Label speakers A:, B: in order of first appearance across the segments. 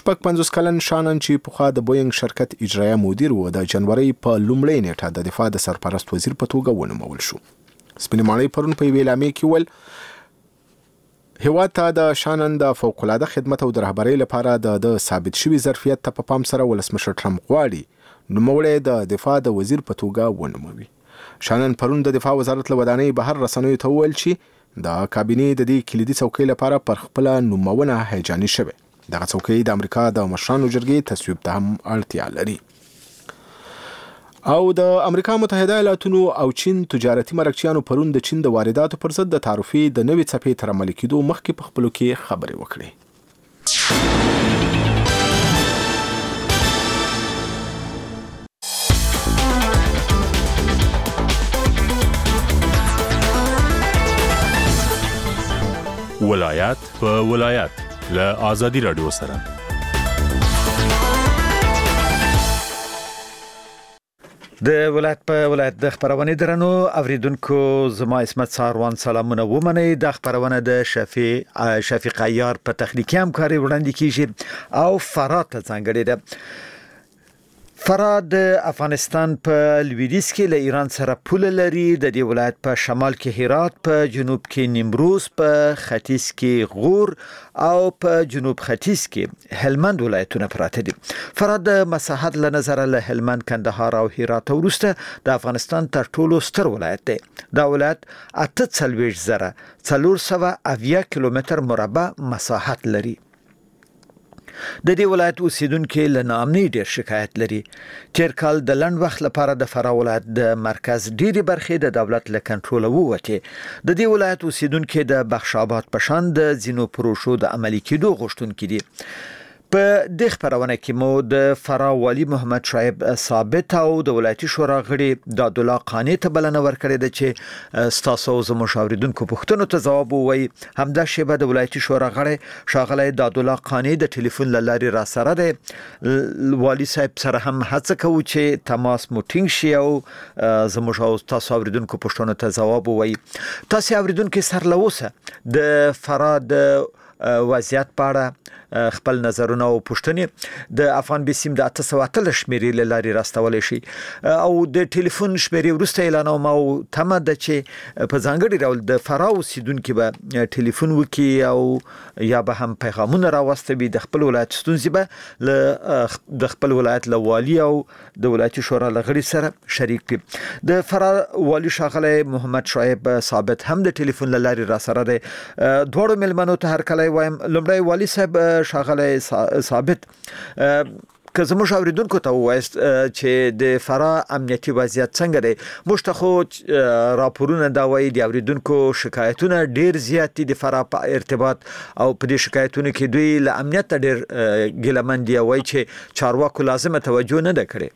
A: 56 کلن شانن چې پخوا د بوینګ شرکت اجرایه مدیر و د جنوري په لومړۍ نیټه د دفاع د سرپرست وزیر په توګه ونومول شو. سپینې ماڼۍ پرون په یوې اعلامیه کې ویل هیواد ته د شانن د فوق‌العاده خدمت او د رهبرۍ لپاره د ثابت شوي ظرفیت ته په پام سره ولسمشر ټرمپ غواړي نوموړی د دفاع د وزیر په توګه ونوموي. شانن پرون د دفاع وزارت له ودانۍ بهر رسنیو ته وویل چې د کابینې د دې کلیدي څوکۍ لپاره پر خپل نومونه هیجاني شوه. دغه څوکۍ د امریکا د مشرانو جرګې تصویب ته هم اړتیا لري. او د امریکا متحده ایالاتونو او چین تجارتي مرکچیانو پرون د چین د وارداتو پر ضد د تعرفې د نوې څپې تر عملي کېدو مخکې په خپلو کې خبرې وکړې.
B: ولایت په ولایت له آزادي رادیو سره.
C: د ولایت په ولایت د خبرونه درنو اوریدونکو زما اسمت ساروان سلامونه ومنئ. د خبرونه د شفیق عیار په تخنیکی همکاري وړاندې کیږي او فرات څنګه ده. فرات د افغانستان په لویدیځ کې له ایران سره پوله لري. د دې ولایت په شمال کې هرات، په جنوب کې نیمروز، په ختیځ کې غور او په جنوب ختیځ کې هلمند ولایتونه پراته دي. فرات د مساحت له نظره له هلمند، کندهار او هرات وروسته د افغانستان تر ټولو ستر ولایت دی. دا ولایت 48,480 کیلومتر مربع مساحت لري. د دې ولایت اوسیدونکو له ناامنۍ ډېر شکایت لري. تیر کال د لنډ وخت لپاره د فراه ولایت د مرکز ډېری برخې د دولت له کنټرول ووتې. د دې ولایت اوسیدونکو د بخش آباد په شان د ځینو پروژو د عملي کېدو غوښتونکي دي. په دې خبرونه کې مو د فراه والی محمد شعیب ثابت او د ولایتي شورا غړي داد الله قانی ته بلنه ورکړې ده چې ستاسو زموږ اوریدونکو پوښتنو ته ځواب ووایي. همدا شیبه د ولایتي شورا غړي ښاغلی داد الله قانی د ټلیفون له لارې را سره دی. والی صاحب سره هم هڅه کوو چې تماس مو ټینګ شي او زموږ او تاسو اوریدونکو پوښتنو ته ځواب ووایي. تاسو اوریدونکو سره له اوسه د فراه د وضعیت په اړه خپل نظرونه او پوښتنې د افغان بیسیم د 808 شمیرې له لارې راستولای شي او د ټلیفون شمیرې وروسته اعلانوم او تمه ده چې په ځانګړي ډول د فراه اوسیدونکو به ټلیفون وکړي او یا به هم پیغامونه راوستوي. د خپل ولایت ستونزې به د خپل ولایت له والی او د ولایتي شورا له غړي سره شریک کړي. د فراه والی ښاغلی محمد شعیب ثابت هم د ټلیفون له لارې را سره دی. دواړو ملمنو ته هرکلی وایم. لومړی والی صاحب ښاغلی ثابت که زموږ اوریدونکو ته ووایست چې د فراه امنیتي وضعیت څنګه دی. موږ ته خو راپورونه دا وایي د اوریدونکو شکایتونه ډیر زیات دي د فراه په ارتباط او په دې شکایتونو کې دوی له امنیت ډیر ګیلمن دي او وایي چې چارواکو لازمه توجه نه ده کړې.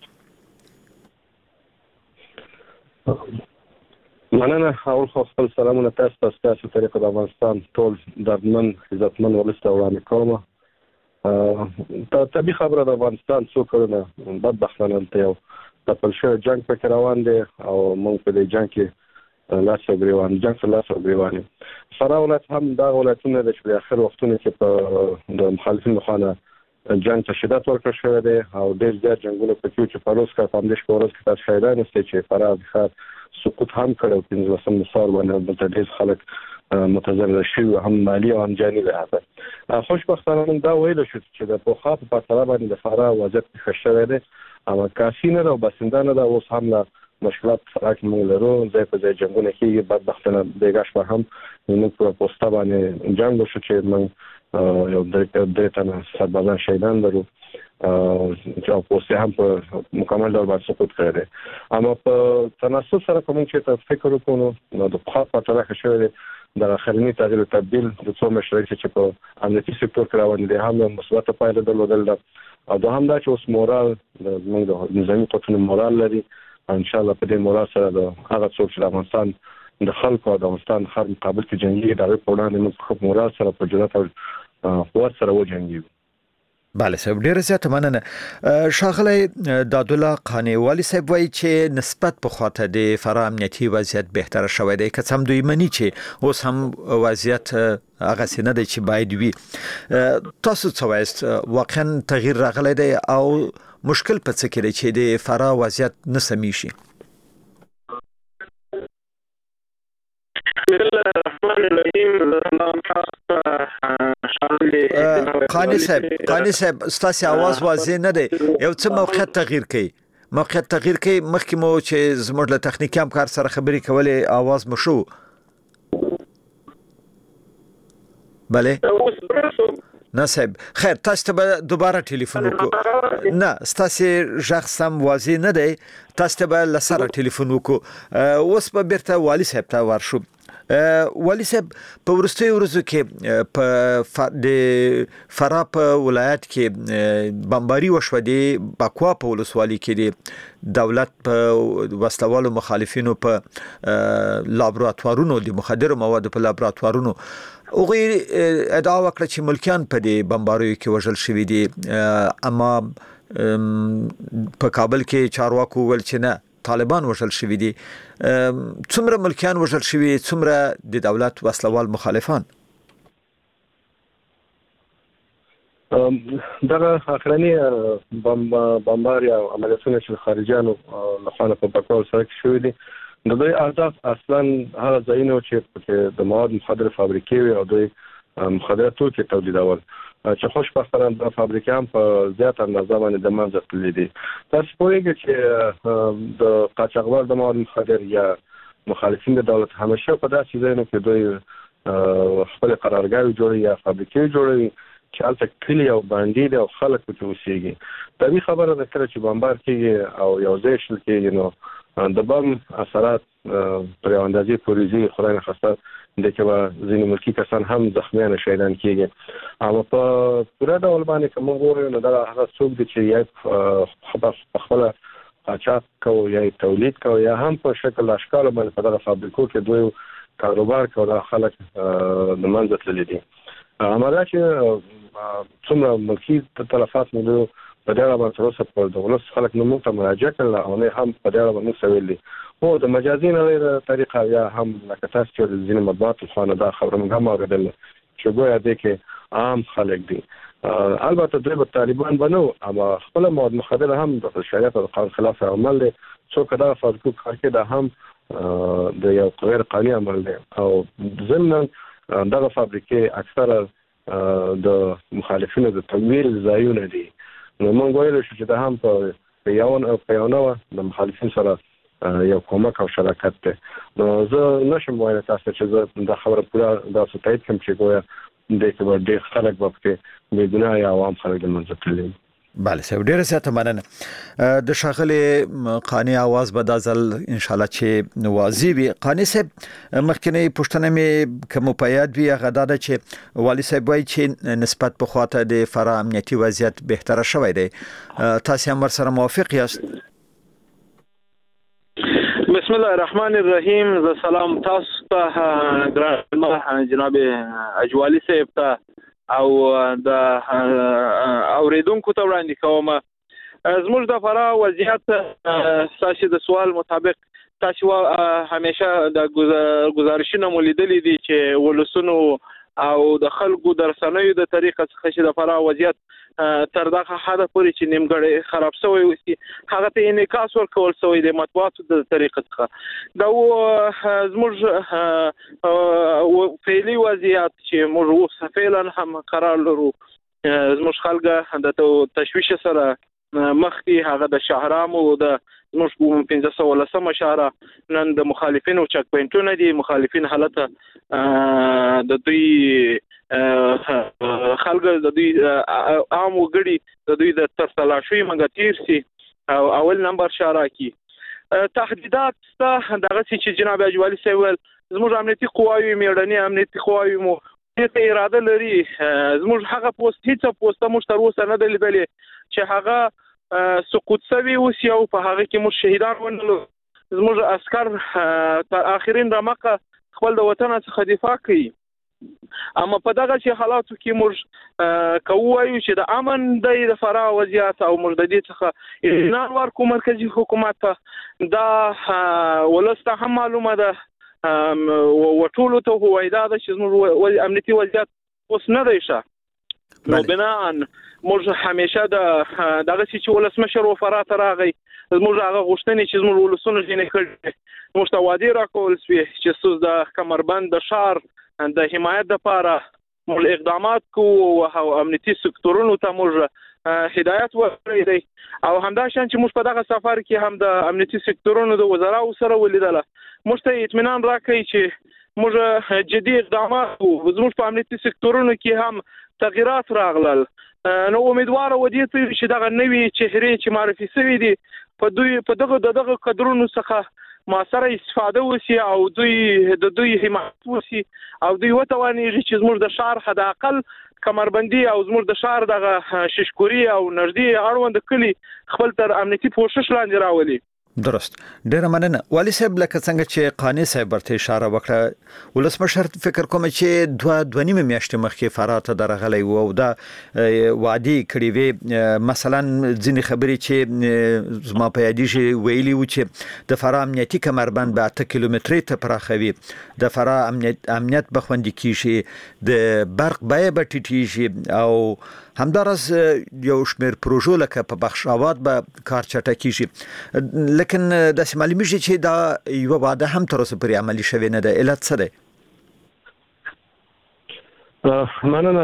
D: مننه. اول خو خپل سلامونه تاسو ته ستاسو طریقه د افغانستان ټول دردمن عزتمن ولس ته وړاندې کوم. طبیعي خبره د افغانستان څو کلونه بدبختانه دلته یو تپل شوی جنګ پکې روان دی او موږ په دې جنګ کې لاس او ګریوان یو. فراه ولایت هم دا ولایتونه د چې په اخر وختونو کې په د مخالفینو لخوا جنګ ته شدت ورکړل شوی دی او ډېر زیات جنګونه پکې چې په روز کې په همدې شپه ورځ کې تاسو شاهدان یاستئ چې فراه ښار سقوط هم کړی او 15 سال باندې دلته ډېر خلک متضرر شوي هم مالي او هم جاني لحاظه. خوشبختانه موږ دا ویلی شو چې د پخوا په پرتله باندې د فراه وضعیت ښه شوی دی اما کافي نه ده او بسنده نه ده. اوس هم له مشکلات په فراه کې موږ لرو. ځای په ځای جنګونه کېږي. بدبختانه دېګا شپه هم موږ په پوسته باندې جنګ وشو چې موږ یو درې تنه سربازان شهیدان لرو چې پوسته هم په مکمل ډول باندې سقوط کړی دی. اما په تناسب سره کوم چې ته فکر وکړو نو د پخوا په پرتله ښه شوی دی. د اخرني تغییر او تبدیل د څو مشرۍ چې په امنیتي سکتور کې روان دي هم مثبته پایله درلودله او دوهم دا چې اوس مورال موږ د نظامي قوتونو مورال لري. ان شاء الله په دې مورال سره د هغه څوک چې د افغانستان د خلکو او د افغانستان خار مقابل کې جنگي د هغوی په وړاندې موږ خپل مورال سره په جرأت او قوت سره وجنګیږو.
C: بله صاحب ډیره زیاته مننه. ښاغلی دادالله قانع والي صاحب وایي چې نسبت په خاطر د فراه امنیتي وضعیت بهتره شوی دی، که څه هم دوی مني چې اوس هم وضعیت هغسې نه دی چې باید وي. تاسو څه وایست، واقعا تغییر راغلی دی او مشکل په څه کې دی چې د فراه وضعیت نه سمیږي؟ قانع صاحب ستاسو आवाज واضح نه دی، یو څه موقعیت تغییر کوي مخکې مو چې زموږ له تخنیکي همکار سره خبرې کولې आवाज مو شو. بله نه صاحب خیر، تاسو ته به دوباره ټلیفون وکړو. نه ستاسو غږ سم واضح نه دی، تاسو ته به لسره ټلیفون وکړو. اوس به بیرته والي صاحب ته ورشو. والي صاحب په وروستیو ورځو کې په د فراه په ولایت کې بمباري وشوه د بکوا په ولسوالۍ کې د دولت په وسلوالو مخالفینو په لابراتوارونو د مخدرو موادو په لابراتوارونو هغوی ادعا وکړه چې ملکیان په دې بمباریو کې وژل شوي دي، اما په کابل کې چارواکو وویل چې نه طالبان وژل شوي دي. څومره ملکیان وژل شوي، څومره د دولت وسلوال مخالفان؟
D: دغه اخرنی بمباري او عملیاتونه چې خارجيانو لخوا په بکوا سره شوي دي، د دوی اهداف اصلا هغه ځایونه چې د مواد مخدره فابریکې وي او دوی مخدره توکي تولیدول، چې خوشبختانه د فابریکې هم په زیات اندازه باندې د منځ تللي دي. تاسو پوهیږئ چې د قاچاقبر د مواد مخدر یا مخالفین د دولت همیشه په داسې ځایونو کې دوی خپل قرارګاوې جوړوي یا فابریکې جوړوي چې هلته کلي او بانډې دي او خلک پکې اوسېږي. طبیعي خبره ده کله چې بمبار کېږي او یو ځای شل کېږي نو د بم اثرات پر یو اندازې پورې ځي، خدای نخواسته د کې به ځینې ملکي کسان هم زخمیان شهیدان کېږي. اما په پوره ډول باندې که موږ ووایو نو دا هغه څوک دي چې یا په خپله قاچاق کوو یا تولید کوو یا هم په شکل اشکالو باندې په دغه فابریکو کې دوی کاروبار کوي، دا خلک د منځه تللي دي. اما دا چې څومره ملکي تلفات مو په دې اړه باندې تر اوسه په دولت خلک نه موږ ته مراجعه کړله او نه هم په دې اړه باندې څه ویلي هو د مجازي نړۍ طریقه یا هم لکه تاسو چې د ځینې مطبوعاتو خوا نه دا خبره موږ هم اورېدله چې ګویا دی کې عام خلک دي. البته دوی به طالبان به نه وو، اما خپله مواد مخدره هم د شریعت او د قانون خلاف عمل دی. څوک دغه فابریکو کار کوي دا هم د یو غیر قانوني عمل دی او ضمناً دغه فابریکې اکثره د مخالفینو د تمویل ځایونه دي. نو موږ ویلی شو چې دا هم په یو نوع د مخالفین سره یو کومک او شراکت دی. نو زه نشم ویلی تاسو چې زه دا خبره پوره داسې تایید کړم چې ګویا دې کې به ډېر خلک به پکې بېګناه یا عوام خلک د منځه تللي.
C: بله صاحب ډیره زیاته مننه. د ښاغلي قانع आवाज به دا ځل انشاءالله چې واضح وي. قانع صاحب مخکنی پوښتنه مې که مو په یاد وي هغه دا ده چې والي صاحب وایي چې نسبت په خواته د فراه امنیتي وضعیت بهتره شوی دی، تاسو هم ورسره موافق یاست؟
E: بسم الله الرحمن الرحیم. ز سلام تاسو ته ګران جناب اجوالي صاحب ته او د اوریدونکو ته وړاندې کوم. زموږ د فراه وضعیت تاسو د سوال مطابق تاسو همیشه د گزارشونو مولیدلې دي چې ولسونو او د خلکو د رسنیو د طریقه څخه چې د فراه وضعیت تر دغه حد پورې چې نیمګړی خراب شوی وي هغه ته انعکاس ورکول شوی د مطبوعاتو د طریقه څخه. دا زموږ فعلي وضعیت چې موږ اوس فعلا هم قرار لرو زموږ خلک د تشویش سره مخکې هغه د شهرامو د زموږ 1510 شهره نن د مخالفینو چک پوینټونه دي. مخالفین حالت د دوی خلک د دوی عام وګړي د دوی د ترتلاشوي منګه تیر سي او اول نمبر شهره کې تهدیدات دغه چې جناب اجوالي صاحب زموږ امنیتي قواوی میړني امنیتي قواوی مو ته اراده لري. زموږ هغه پوسټ هیڅ پوسټ موږ تر اوسه نه دی لیدلی چې هغه سقوط شوی اوس یو په هغه کې موږ شهیدان ونلو. زموږ عسكر تر اخرین رمقه خپل د وطن څخه دفاع کوي اما په دغه چې حالاتو کې موږ کوو چې د امن د فرا وضعیت او موږ د دې څخه اعلان ورکو مرکزی حکومت ته دا ولسته هم معلومه ده وټولو ته وایدا ده چې موږ امنیتي وضعیت اوس نه دی ښه نو بناء موږ همیشه دغه چې ولسمشر وفرا ته راغی موږ هغه غوښتنې چې موږ ولسونه ځینې کړي موږ ته وعده راکول سوي چې څوز د کمربند د شهر د حمایت لپاره موږ اقدامات کوو او امنیتي سکتورونو ته موږ هدایت ورکړی دی او همدا شان چې موږ په دغه سفر کې هم د امنیتي سکتورونو د وزراو سره ولیدل موږ ته اطمینان راکړي چې موږ جدي اقدامات کوو زموږ په امنیتي سکتورونو کې هم تغیرات راغلل نو امیدوار و دي چې دغه نوې چهرې چې معرفي شوي دي په دغه قدرونو څخه ما سره استفاده وسی او دوی حمایت وسی او دوی وتوانیږي چې زموږ د شهر حد اقل کمربندي او زموږ د شهر دغه ششکوري او نږدې اړوند کلی خپل تر امنیتي پوښښ لاندې راولي
C: درست ډیره مننه والی صاحب لکه څنګه چې قانی صاحب ورته اشاره وکړه ولسمشر فکر کوم چې دوه نیمه میاشتې مخکې فرات درغلی وو او دا وعده کړی وی مثلا ځینې خبرې چې زما په یادی شي ویلي و چې د فرا امنیتي کمربند به 8 کیلومتري ته پراخوي د فرا امنیت بخوندي کیږي د برق بیه به ټیټیږي او همدارس یو شمیر پروژو لکه په بخش آباد به کار چټکی شي لیکن د معلومه شي چې دا یو وعده هم تر اوسه پرې عملی شوی نه ده علت څه ده
D: مننه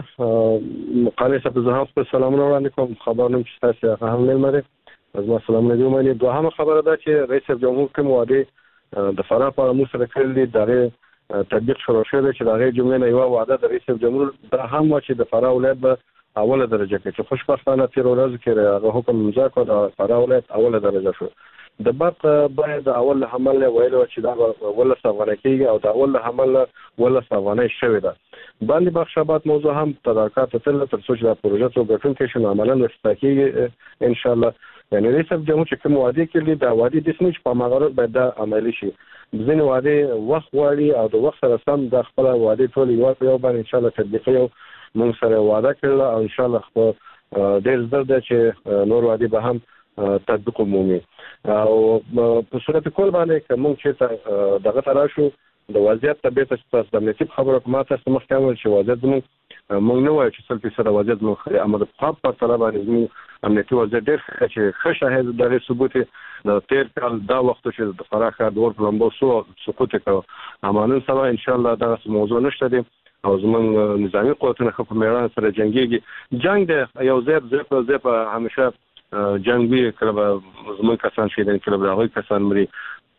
D: قاری صاحب زه هم سلامونه وړاندې کوم خبرونه چې تاسو هم لرئ از ما سلامونه دی مې دوهمه خبره ده چې رئیس جمهور کوم وعده د فرا په موږ سره کړل دغه تطبیق شروع شوه چې دغه جمله نه یو وعده د رئیس جمهور دا هم چې د فرا ولایت به اوله درجه کې چې خوشبختانه تیر ورځ کې هغه حکم امضا کړ د فرا ولایت اوله درجه شو د برق باید اول حمل ویلو چې دا ولا سوانه کېږي او دا اول حمل ولا سوانه شوی ده باندې بخش آباد موضوع هم تدارکات تل تر څو چې دا پروژه څو ګټون کې شنو عملاً واستکیږي ان شاء الله یعنی رئیس جمهور چې کوم وعده کړی دا وعده د سمج په مغرب باید دا عملی شي ځینې وعده وخت غواړي او د وخت سره سم د خپل وعده ټول یو باندې ان شاء الله تطبیقي موږ سره وعده کړل او ان شاء الله خو ډېر زر ده چې نور وعده به هم تطبیق مومي او په صورت کول باندې کوم چې دغه تراشو د وضعیت طبيعت تاسو د امنیتي خبرو کومه تاسو مخکې چې وضعیت موږ نه وایو چې 100% وضعیت موږ امر په طرف باندې امنیتي وضعیت ډېر چې ښه شاهد د ثبوت د تیر کال دا وخت چې د فراخه د ور پلمبو سقوط کړ امانه سره ان شاء الله دا موضوع نشته دي او زمونږ نظامی قوتونه خو په میدان سره جنگيږي جنگ د یو ځای په همیشه جنگ وی کله زمونږ کسان شي کله هغه کسان مري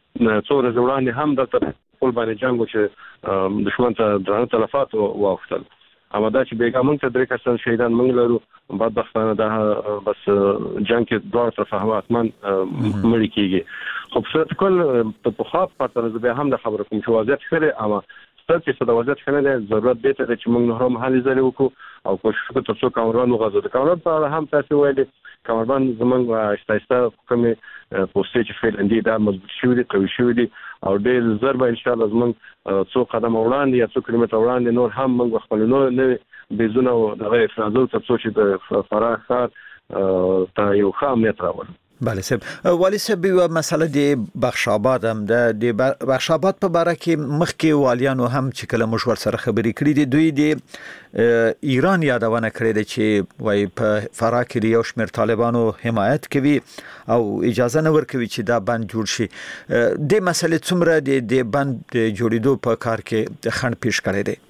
D: څو ورځې وړاندې هم د خپل باندې جنگ چې دشمن ته درانه تلفات واوښتل اما دا چې بیګا مونږ ته درې کسان شهیدان مونږ لرو بدبختانه دا بس جنگ کې دوه طرفه حواتمن مړي کیږي خو په صورت کول په خاص پاتره به هم د خبرو کوم چې وضعیت خره اما ستاسو د وضعیت خنه ضرورت دی چې موږ نور هم حل زری وکړو او کوشش وکړو تر څو کامران وغځو د کامران په اړه هم تاسو وایي کامران زمونږ استایسته کومه پوسټ چې فعل اندي دا مضبوط شوی دی قوي شوی دی او ډېر ضربه ان شاء الله زمونږ څو قدم وړاندې یا څو کیلومتر وړاندې نور هم موږ خپل نو بيزونه دغه افرازو تر څو چې د فراغ ښار ته یو خام نت راوړو
C: بله صاحب والی صاحب یو مسله د بخش آباد هم د بخش آباد په باره کې مخکې والیانو هم چې کله مشور سره خبرې کړې دي دوی د ایران یادونه کړې ده چې وای په فرا کې یو شمېر طالبانو حمایت کوي او اجازه نه ورکوي چې دا بند جوړ شي د مسلې څومره د بند جوړېدو په کار کې خنډ پیش کړی دی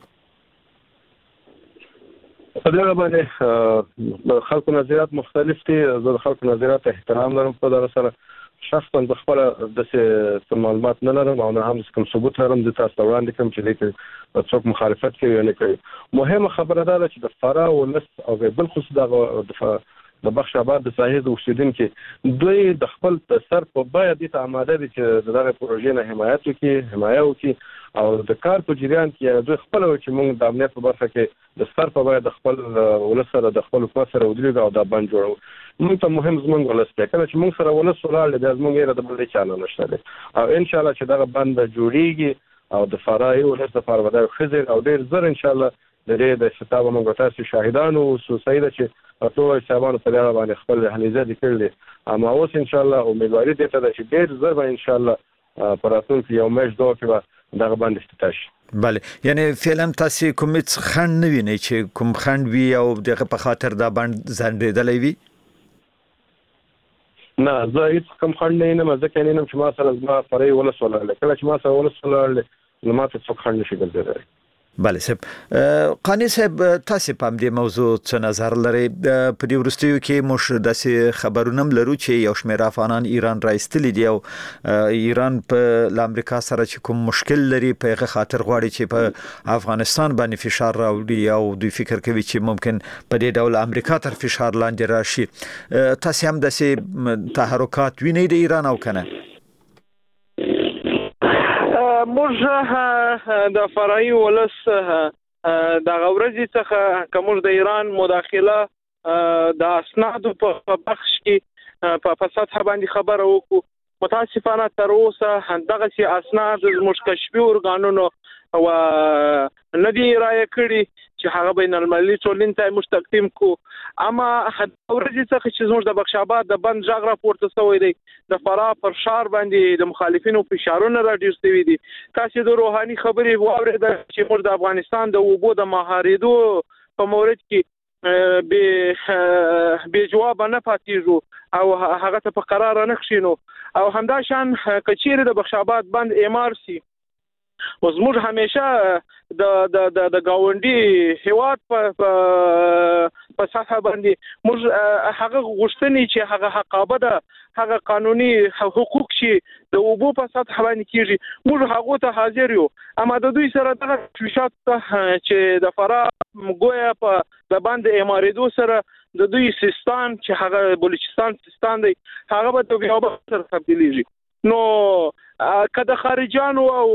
D: په دغه باندې خلکو نظریات مختلف دي زه د خلکو نظریات احترام لرم په دغه سره شخصا د خپل د معلومات نه لرم او نه هم کوم ثبوت لرم د تاسو وړاندې کوم چې د څوک مخالفت کوي نه کوي مهمه خبره ده چې د فرا ولس او بل خصوص د بخش آباد د ساحې د اوسیدونکو دوی د خپل سر په باید د آماده دي چې دغه پروژې نه حمایت وکړي او د کار په جریان کې دوی خپل چې موږ د امنیت په برخه کې د سر په باید د خپل ولس سره د خپل حکومت سره ودرېږو او دا بند جوړو موږ ته مهم زموږ ولس دی کله چې موږ سره ولس ولاړ دی زموږ یې د بل چانه نشته دی او ان شاء الله چې دا بند جوړیږي او د فرای ولس لپاره به دا خزر او ډیر زر ان شاء الله د دې د ستاب موږ تاسو شاهدانو سوسایده چې ټول حسابانو په دغه باندې خپل حلیزه دي کړل اما اوس ان شاء الله امیدواري دي ته چې ډیر زر به ان شاء الله پراتون کې یو مېش دوه کې دغه باندې ستاسو
C: بله یعنی فعلا تاسو کوم څه خند نه وینئ چې کوم خند وی او دغه په خاطر دا باندې ځندېدلې وي
D: نه زه هیڅ کوم خند نه یم ځکه نه چې ما سره زما فرای ولس ولاړ کله چې ما سره ولس ولاړ نو ما ته څوک خند نشي ګرځېدلی
C: بله صاحب قانی صاحب تاسو په دې موضوع څه نظر لرئ په دې وروستیو کې موږ داسې خبرونه لرو چې یو شمېر افغانان ایران راایستلي دي او ایران په امریکا سره چې کوم مشکل لري په هغه خاطر غواړي چې په افغانستان باندې فشار راوړي او دوی فکر کوي چې ممکن په دې ډول امریکا تر فشار لاندې راشي تاسو هم داسې تحرکات وینئ د ایران او کنه
E: موږ د فرعي ولس د غورځي څخه کوم د ایران مداخله د اسنادو په بخش کې په سطح باندې خبره وکړو متاسفانه تر اوسه دغه سي اسناد زموږ کشفي ارګانونو او ندی رائے کړي چې هغه بین المللي ټولنې ته مستقیم کو اما ورځې څخه چې زموږ د بخش آباد د بند ژغ راپورته شوی دی د فراه پر شار باندې د مخالفینو فشارونه راډیو شوی دي تاسو د روحاني خبرې واورید چې موږ د افغانستان د اوبو د مهاریدو په مورد کې به جواب نه پاتېږو او هغه ته په قرار نه خښینو او همدا شان کچېره د بخش آباد بند MRC اوس موږ همیشه د گاونډي هیواد په سطح باندې موږ هغه غوښتنې چې هغه حقابه ده هغه قانوني حقوق چې د اوبو په سطح باندې کیږي موږ هغه ته حاضر یو اما د دوی سره دغه شوشات چې د فراه ګویا په د باندې اماریدو سره د دوی سیستان چې هغه بلوچستان سیستان دی هغه به د بیا سره تبدیلیږي نو کله خارجانو او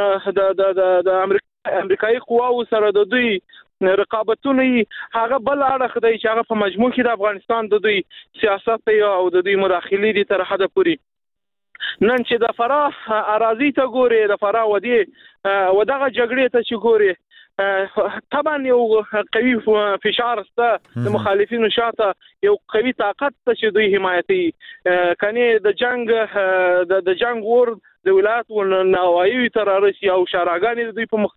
E: د امریکایي قواو سره د دوی رقابتونه هغه بل اړخ دی چې هغه په مجموع کې د افغانستان د دوی سیاست او د دوی مداخلې دي تر حد پورې نن چې د فراه اراضي ته ګوري د فراه ودی ودغه جګړې ته چې ګوري طبعا یو قوي فشار است د مخالفینو شاته یو قوي طاقت چې دوی حمایتي کني د جنگ ور د ولایت او نوایي ترورسي او شاراګانی دوی په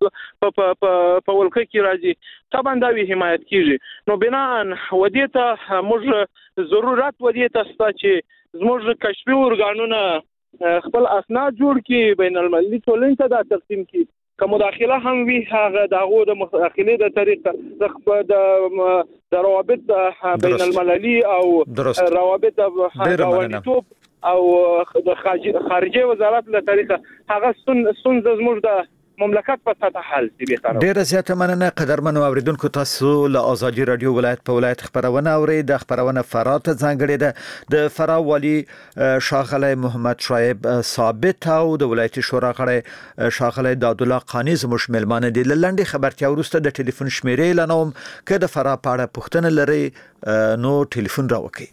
E: ولکه کې راځي طبعا دا وی حمایت کیږي نو بناء ودی ته موږ ضرورت ودی ته ستا چې زموږ کشفي ارګانونه خپل اسناد جوړ کړي بین المللي ټولنې ته دا تقسیم کړي که مداخله هم وی هغه دغه د مداخله د طریقه د روابط بین المللي او روابط د غوړیتوب او د خارجه وزارت له طریقه هغه سن زموږ د مملکت په سطح حل دي به
C: ډیر زیاته مننه قدرمن اوریدونکو تاسو له ازادي رادیو ولایت په ولایت خبرونه اوري د خبرونه فرات ځانګړي ده د فراه والی شاغله محمد شعیب ثابت او د ولایت شورا غړي شاغله داد الله قانی زموږ ملمانه دي لنډي خبرتیا ورسته د ټلیفون شمیرې لنوم که د فراه پاړه پښتنه لري نو ټلیفون راوکي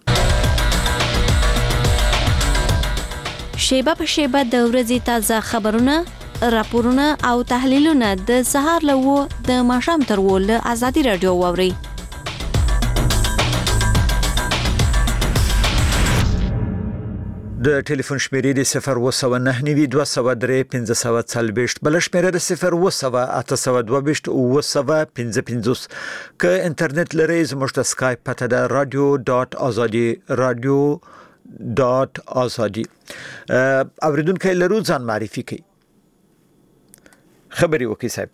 F: شیبه په شیبه د ورځې تازه خبرونه راپورونه او تحلیلونه د سهار له د ماښام تر له ازادي رادیو واوري
C: د ټلیفون شمیرې د 02992031540 بل شمیره د 02822 که انټرنیټ لري زموږ د اسکایپ پته د radio.azadi radio.azadi اوریدونکو لرو ځان معرفي کوي خبري وکي صاحب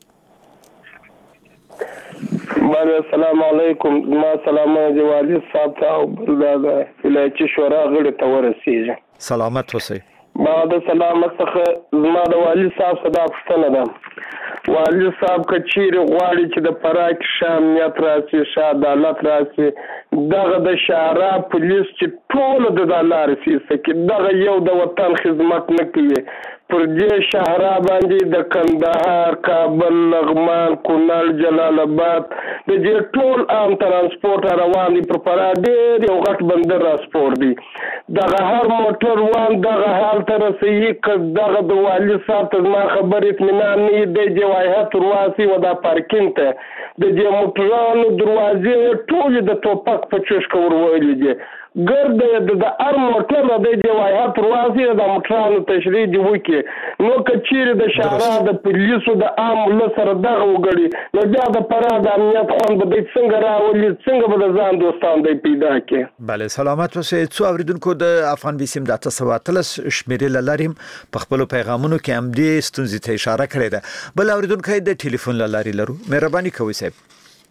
G: السلام علیکم ما سلام دی والد صاحب ته او بلداد ولایت شورا غړي ته ورسیږي
C: سلامت اوسئ
G: بعد سلامت څخه زما د والد صاحب صدا پښتنه ده والد صاحب کچیر غواړي چې د پراک شامنیت راسي عدالت راسي دغه د شارع پولیس چې ټول د لارې سیسه کې دغه یو د وطن خدمت نه کوي پر دې شهرا باندې د کندهار، کابل، لغمان، کونړ، جلال آباد د دې ټول عام ترانسپورت روان دي. پر فرا ډېر یو غټ بندر راسپورت دی. دغه هر موټر وان دغه حال ته رسېږي که دغه د والي صاحب ته زما خبر اطمینان نه وي، دی دې وایحت ورواسی و دا پارکینګ ته د دې موټرانو دروازې ټولې د ټوپک په چشکه ورولې دي. ګرد د هر موټر د دې وایحت ورواسی د موټرانو تشریح دی وکړي. نو که چیرې د شهرا د پولیسو د عام ولس سره دغه وګړي نو بیا د فرا د امنیت خوند به دی څنګه راولي، څنګه به د ځان دوستان دی پیدا کړي.
C: بله سلامت اوسئ. څو اوریدونکو د افغان بیسیم د 813 شمیرې له لارې هم په خپلو پیغامونو کې هم دې ستونزې ته اشاره کړې ده. بل اوریدونکی د ټلیفون له لارې لرو. مهرباني کوئ صاحب.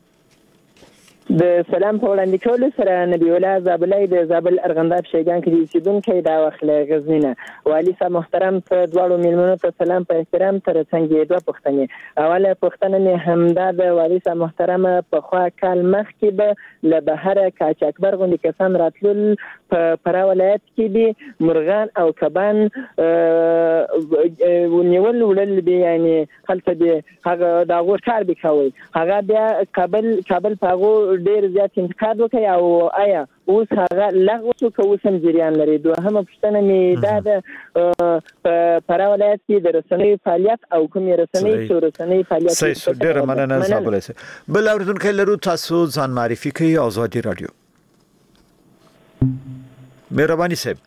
H: د سلام په وړاندې کولو سره نبی الله زابلای د زابل ارغنداب شیګان کې اوسیدونکی دا وخت له غزنینه. والي صاحب محترم په دواړو میلمنو ته سلام په احترام تر څنګ دوه پوښتنې. اوله پوښتنه مې همدا د والي صاحب محترم په خوا کال مخکې به له بهره قاچاقبر غوندې کسان راتلل په فرا ولایت کې دي مرغان او کبان ونیول وړل به، یعنی هلته به هغه د هغو کار به کوي. هغه بیا کابل په هغو ډېر زیات انتقاد وکړي او آیا اوس هغه لغوه شو که اوس هم جریان لري؟ دوهمه پوښتنه مې دا ده په فرا ولایت کې د رسنیو فعالیت او کومې رسنۍ څو رسنۍ فعالیت؟
C: صحیح، ډېره مننه زابلای صاحب. بل اوریدونکی لرو، تاسو ځان معرفي کوئ. آزادي رادیو. مهرباني صاحب.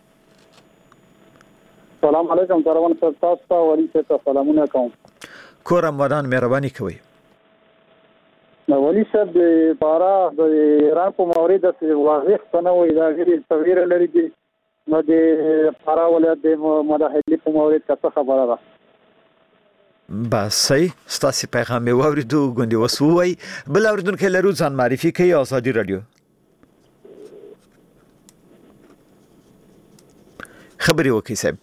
I: سلام علیکم ترون صاحب، تاسو ته ولی ته سلامونه کوم.
C: کورم ودان. مهرباني کوئ.
I: نو ولی صاحب د فرا د ایران په مورید د واضح څنګه دا غیر تغییر لري دي. نو د فرا ولایت د مداخلې په مورید څه خبره ده؟
C: بس صحیح، ستاسو پیغام مې واوریدو، غوندې وسوي. بل اوریدونکی لرو، ځان معرفي کوي. آزادي رادیو. خبري وکړئ صاحب.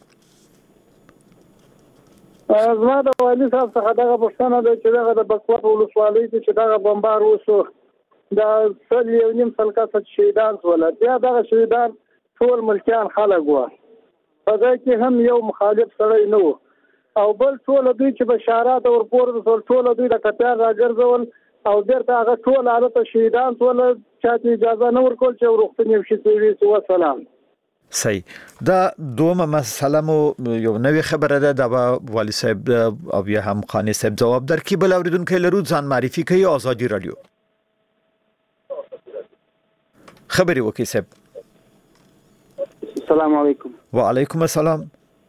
I: زما د والي صاحب څخه دغه پوښتنه ده چې دغه د بکوات ولسوالۍ کې چې دغه بمبار وشو، دا 1.5 کسه شهیدان شول. بیا دغه شهیدان ټول ملکیان خلک وو، په ځای کې هم یو مخالف سړی نه و، او بل ټول دوی چې بشاره د ورپورته ټول دوی د کتار راګرځول او بیرته هغه ټول حالت شهیدان ټول چاته اجازه نه ورکول چې ورختنی وشي. وسلام.
C: صحیح. دا دومره مسله مو یو نوې خبره ده. دا والي صاحب او بیا هم خاني صاحب جواب درکړي. بل اوریدونکی لرو، ځان معرفي کوي. آزادي رادیو. خبري وکړئ صاحب.
I: السلام علیکم.
C: وعلیکم السلام.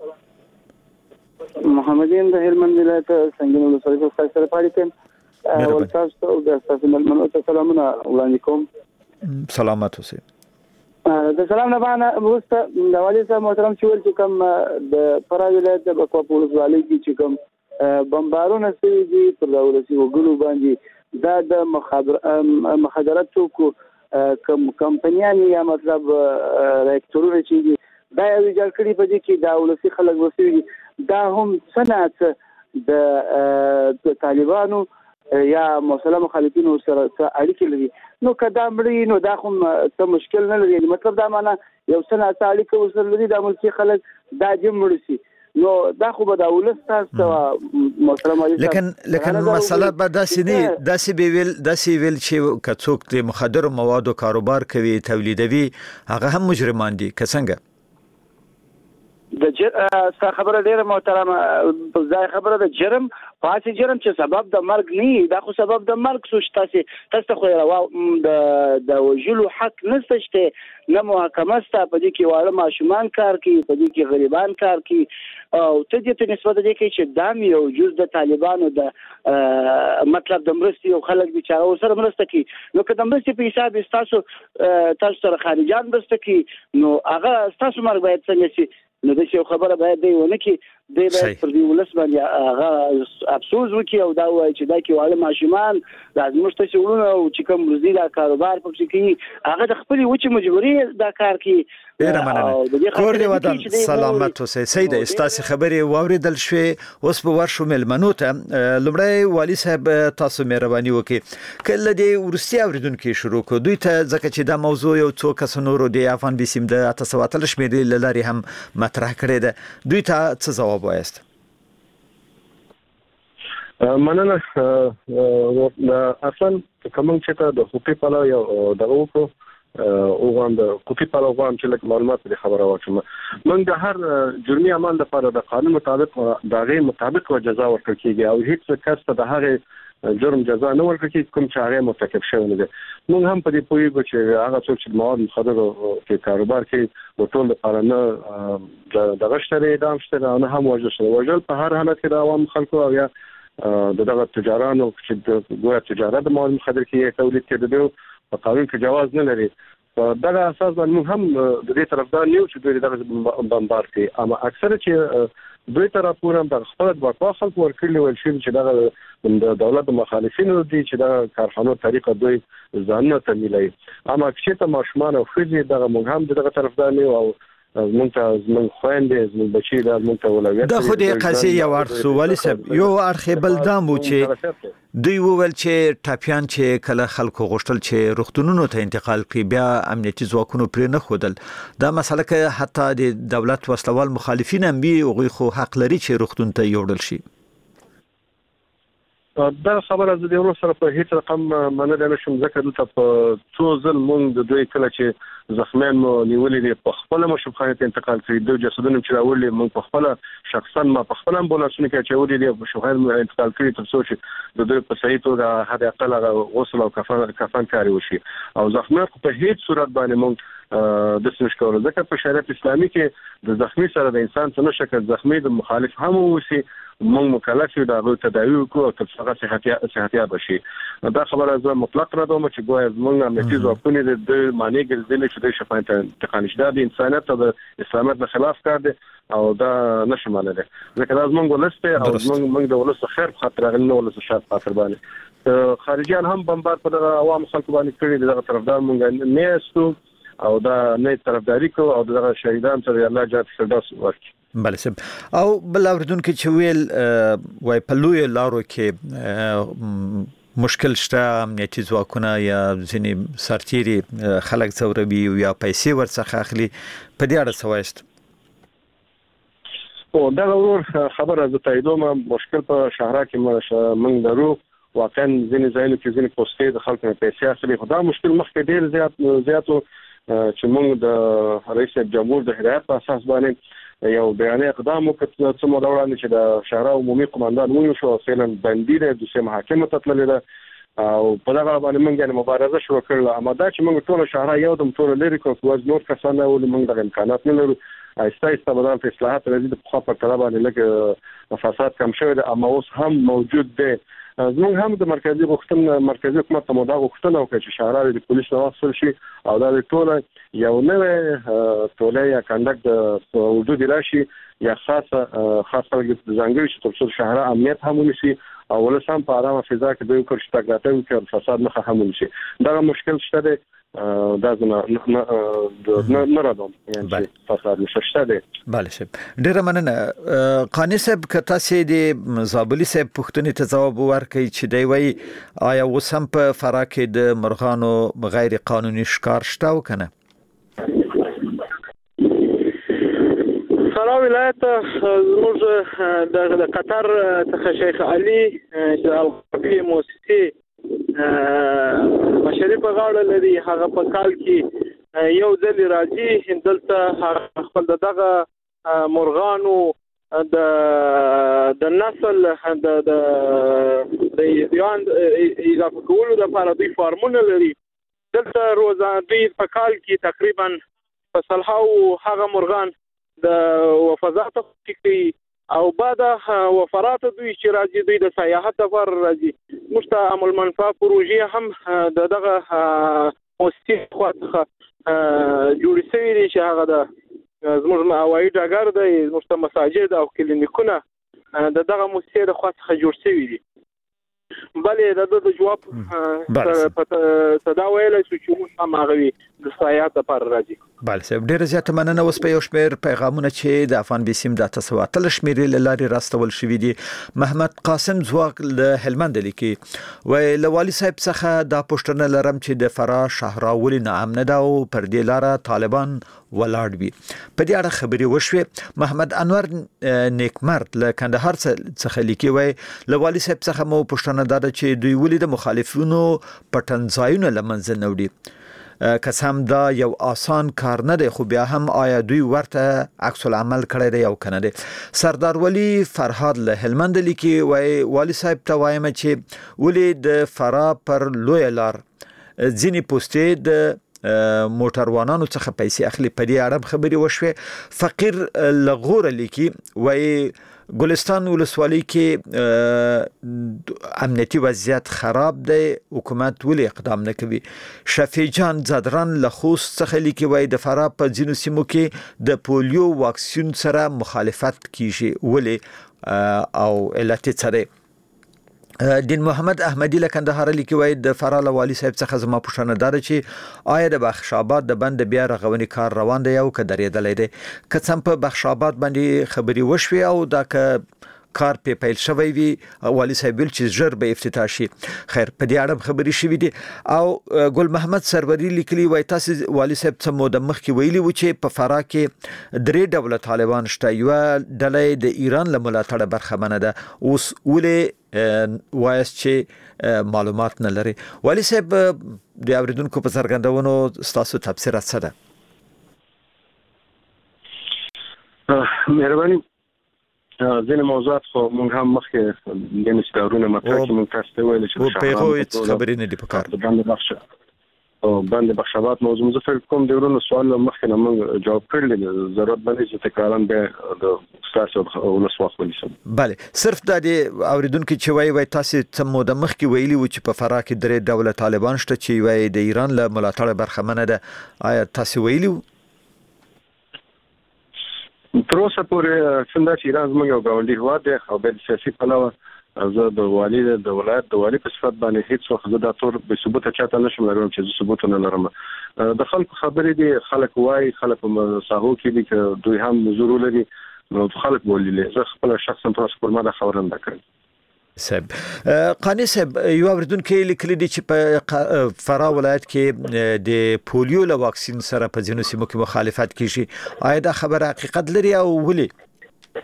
I: محمدین د هلمند ولایت څنګه ولسوالۍ څخه سره پاتې کوم. او تاسو د تاسو ملمنو ته سلامونه وړاندې کوم.
C: سلامات اوسئ.
I: د سلام نه باندې وروسته د والي صاحب محترم چې ول چې کوم د فرا ولایت د بکوات ولسوالۍ کې چې کوم بمبارونه شوي دي پر ولسي وګړو باندې، دا د مخابرات ټوکو کمپنیان یا مطلب ریکټورونه چې دي دا یو ځل کړي په دې کې دا ولسي خلک وسوي. دا هم څنګه د طالبانو یا مسله مخالفینو سره اړیکې لري. نو کدا مړی نو دا کوم څه مشکل نه لري. مطلب دا معنا یو څه اړیکه وسره لري د ملکی خلک دا جمع مرسي. نو دا خو به د ولستاسو مسله
C: لیکن مسله به داسې ویل چې کڅوک د مخدر موادو کاروبار کوي، تولیدوي، هغه هم مجرمان دي که څنګه؟
I: د خبره ډیره محترمه په ځای خبره د جرم پاتې جرم چې سبب د مرګ نه، دا خو سبب د مرګ سوچ تاسو خو د وجلو حق نشته شته، نه محاکمه ستا په دې کې واړه ماشومان کار کوي، په دې کې غریبان کار کوي، او ته دې ته نسبت دې کوي چې دام یو جز د طالبانو د مطلب د مرستي او خلک بیچاره سره مرسته کوي. نو که د مرستي په حساب تاسو سره خارجان مرسته کوي نو هغه تاسو مرګ باید څنګه شي؟ نو د څه خبره باید دی ونه کې دی باید پر دې ولس باندې هغه افسوس وکړي او دا وایي چې دا کې واړه ماشومان لازم مشته شغلونه او چې کوم روزي دا کاروبار پکې کوي هغه د خپل وچې مجبوري دا کار کوي.
C: ډیره مننه. کور دی وطن سلامت اوسئ. سید استاسي خبرې واوریدل شوې. اوس به ورشو ملمنو ته. لومړی والي صاحب تاسو مهرباني وکړئ کله دې ورستی اوریدونکو شروع کو دوی ته ځکه چې دا موضوع یو څو کس نورو دی افغان بیسیم د 813 شمیرې لاري هم مطرح کړی ده، دوی ته څه جواب وایست.
D: مننه. اصلا کوم چې ته د حقوقي پلو یو دغه وکړو او غواړم د حقوقي پلو غواړم چې لکه معلومات د خبره واچم. موږ د هر جرمي عمل لپاره د قانون مطابق دغه مطابق و جزا ورکړل کیږي او هیڅ کس ته د هغه جرم جزا نه ورکړي کیږي کوم چې هغه مرتکب شوی نه دی. موږ هم په دې پوهیږو چې هغه څوک چې مواد مخدر کې کاروبار کوي او ټول لپاره نه د غشتري اعدام شته نه هم وژل په هر حالت کې د عوام خلکو او یا دغه تجارانو چې ګویا تجارت د مواد مخدر کې تولید کېدل په قانون کې جواز نه لري. په دغه اساس باندې هم د دې طرفدار نیو چې دوی دغه بمبار کوي. اما اکثره چې دوی طرفونه د خپل بقا خلک ورکړي ول شي چې دغه د دولت مخالفینو دي چې د کارخانو طریقه دوی ځانونه تمویلوي. اما چې ته ماشومان او خځې دغه موږ هم دغه طرفدار نیو او مونږ خويندې زموږ بچي د مونږ ولایت
C: د خو دې قضیه یو ارسو ولی سب یو ارخه بلدام و چې دوی وویل چې ټاپیان چې کله خلکو غوښتل چې رختونونو ته انتقال کړي بیا امنیتي ځواکونو پرې نه خودل. دا مسله کې حتی د دولت وسلوال مخالفین هم بي او خو حق لري چې رختون ته یوړل شي.
D: دا خبره زه د ورو سره په هیڅ رقم منل نه شم ځکه دلته په څو ځل مونږ د دوی کله چې زخمیان مو نیولې دي په خپل مشوخانه ته انتقال کړي د جسدونو چې راولې مونږ په خپل شخصا ما په خپل امبولانسونو کې چولې دي په شوخانه انتقال کړي تر څو چې د دوی په صحیح توګه حد اقل غسل او کفن کاری وشي او زخمیان په هیڅ صورت باندې مونږ د سنش کول ځکه په شریعت اسلامي کې د زخمی سره د انسان څخه شکل زخمی د مخالف هم وسی مونږ مکلف یو د تداوی کو او تر څنګه صحتیا بشي. دا خبره زه مطلق نه دوم چې ګویا مونږ امنیتي ځواکونه د معنی ګرځېدل چې د شفاعت تقانشدا د انسانیت او د اسلامت خلاف کار دي او دا نشماله ده ځکه دا مونږ ولسته او مونږ د ولس خیر خاطر غلنه ولس شرط خاطر باندې خارجيان هم بمبار په دغه عوام خلکو باندې کړی دغه طرفدار مونږ نه استو او دا نه طرفداري کو او دغه شهیدان ته الله جل فردوس ورکړي.
C: بله سب او بل اوردون کې چې ویل وای په لوی لارو کې مشکل شته امنیتي ځواکونه یا ځینې سرتيري خلک څوروي یا پیسې ورڅخه اخلي په دې اړه څه وایست؟
D: او دا ورور خبره زه تاییدوم مشکل په شهرا کې موږ درو واقعا ځینې ځایونه کې ځینې پوسټې د خلکو پیسې اخلي خو دا مشکل مخکې ډیر زیاتو چې موږ د رئیس جمهور د هدایت په اساس باندې یو بیانیه اقدام وکړ چې موږ وړاندې چې د شهرا عمومي قوماندان ونیو شو فعلا بندیره د سیمه محاکمه تطلل ده او په دغه باندې موږ یې مبارزه شروع کړل. اما دا چې موږ ټول شهرا یو دم ټول لري کوو نور کسانه ول موږ د امکانات نه لرو ایسته بدل په اصلاحات راځي په خپل طلب باندې لکه فساد کم شوی ده اما اوس هم موجود ده. زموږ هم د مرکزی حکومت ته مودا غوښتنه وکړه چې شهرا د پولیس له واصل شي او دا د ټول یو نوې ټولې یا کاندکټ وجود راشي یا خاصه ځانګړي چې تر څو شهرا امنیت هم ونیسي او ولسم په آرامه فضا کې دوی کور شته غاټه او فساد نه هم ونیسي. دا مشکل شته دا نه راځم یعنی فساد نشته دی.
C: بله شب ډیره مننه قانی صاحب که تاسو د زابلی صاحب پوښتنې ته ځواب ورکړئ چې دی وایي آیا وسم په فرا کې د مرغانو غیر قانوني ښکار شته او کنه؟
E: فرا ولایت زموږ د قطر څخه شیخ علي د القبی موسسي مشرف غاړه لري هغه په کال کې یو ځل راځي دلته خپل دغه مرغانو د نسل د ایران اضافه کولو لپاره دوی فارمونه لري. دلته روزانه دوی په کال کې تقریبا په سلهاو هغه مرغان د وفازات کې او بعد وفرات دوی چې راځي دوی د سیاحت لپاره راځي. مستعمل منفعه پروژې هم دغه موسسې خواته جوړ شوی دي چې هغه د زموږ هوایي ډګر دی زموږ مساجد او کلینیکونه دغه موسسې د خواته جوړ شوی دي. بلې د جواب صدا ویل چې موږ هم هغه د سایات لپاره راځي.
C: بله صاحب ډیره زیاته مننه. اوس په یو شمېر پیغامونه چې د افغان بیسیم د 900 شمیرې له لارې راستول شوي دي. محمد قاسم ځواک له هلمند لیکي وایي له والي صاحب څخه دا پوښتنه لرم چې د فراه شهرا ولې ناامنه ده او پر دې لاره طالبان ولاړ وي. په دې اړه خبرې وشوې. محمد انور نیکمرد له کندهار څخه لیکي وایي له والي صاحب څخه مو پوښتنه ده چې دوی ولې د مخالفینو پټنځایونه له منځه نه وړي. قسم دا یو آسان کار نه دی، خو بیا هم آیا دوی ورته عکس العمل کړی دی او کنه دی. سردار ولی فرهاد له هلمند لیکي وای والي صاحب ته وایم چې ولې د فراه پر لوی لار ځینې پوسټې د موټروانانو څخه پیسې اخلي. په دې اړه خبرې وشوه. فقیر لغور لیکي وای ګلستان ولسوالۍ کې امنیتي وضعیت خراب دی، حکومت ولې اقدام نه کوي. شفیع جان زادران له خوست څخه لیکي وای د فراه په ځینو سیمو کې د پولیو واکسین سره مخالفت کیږي، ولې او علت څه دی. دین محمد احمدی له کندهار لیکي وای د فراه له والي صاحب څخه زما پوښتنه ده چې آیا د بخش آباد د بند بیا رغونې کار روان دی او که درېدلی دی. که څه په بخش آباد باندې خبرې وشوي او دا که کار په پیل شوی وي والي صاحب ویل چې ژر به افتتاح شي. خیر په دې اړه خبرې شوې دي. او ګل محمد سروری لیکلي وای تاسو والي صاحب څه مو د مخکې ویلي و چې په فراه کې 3 ډوله طالبان شته. یو ډله د ایران له ملاتړه برخمنه ده، اوس ولې وایس چې معلومات نه لري. والي صاحب د اوریدونکو په څرګندونو ستاسو تفسیر څه ده؟
D: مهرباني ځینې موضوعات خو موږ هم مخکې د نشدارونه مطرح کې موږ تاسو ته ویل چې
C: په هغه خبرې نه دی پکار.
D: بند بخش آباد موضوع زه فکر کوم د ورونو سوال مخکې نه موږ جواب کړل، ضرورت باندې چې تکرارا به د تاسو ولسواک ونیسم.
C: بله صرف د اوریدونکو چې وای تاسو څه مو د مخکې ویلي و چې په فراه کې 3 ډوله طالبان شته چې وای د ایران له ملاتړ برخمنه ده. آیا تاسو ویلي
D: تر اوسه پورې څنګه چې ایران زموږ یو ګاونډي هیواد دی او د سیاسي پلوه زه د والي د ولایت د والي په صفت باندې هیڅ وخت زه دا تور به ثبوت چاته نشم لرم چې زه ثبوت نه لرم. د خلکو خبرې دي، خلک وایي، خلک په ساحو کې دي چې دوی هم نظر لري، نو خلک بولي. زه خپل شخصا تاسو پر ما د خبرم نکړم.
C: صاحب قانی صاحب یو اوریدونکو لیکلي دي چې په فراه ولایت کې د پولیو له واکسین سره په ځینو سیمو کې مخالفت کیږي. آیا دا خبره حقیقت لري او ولې؟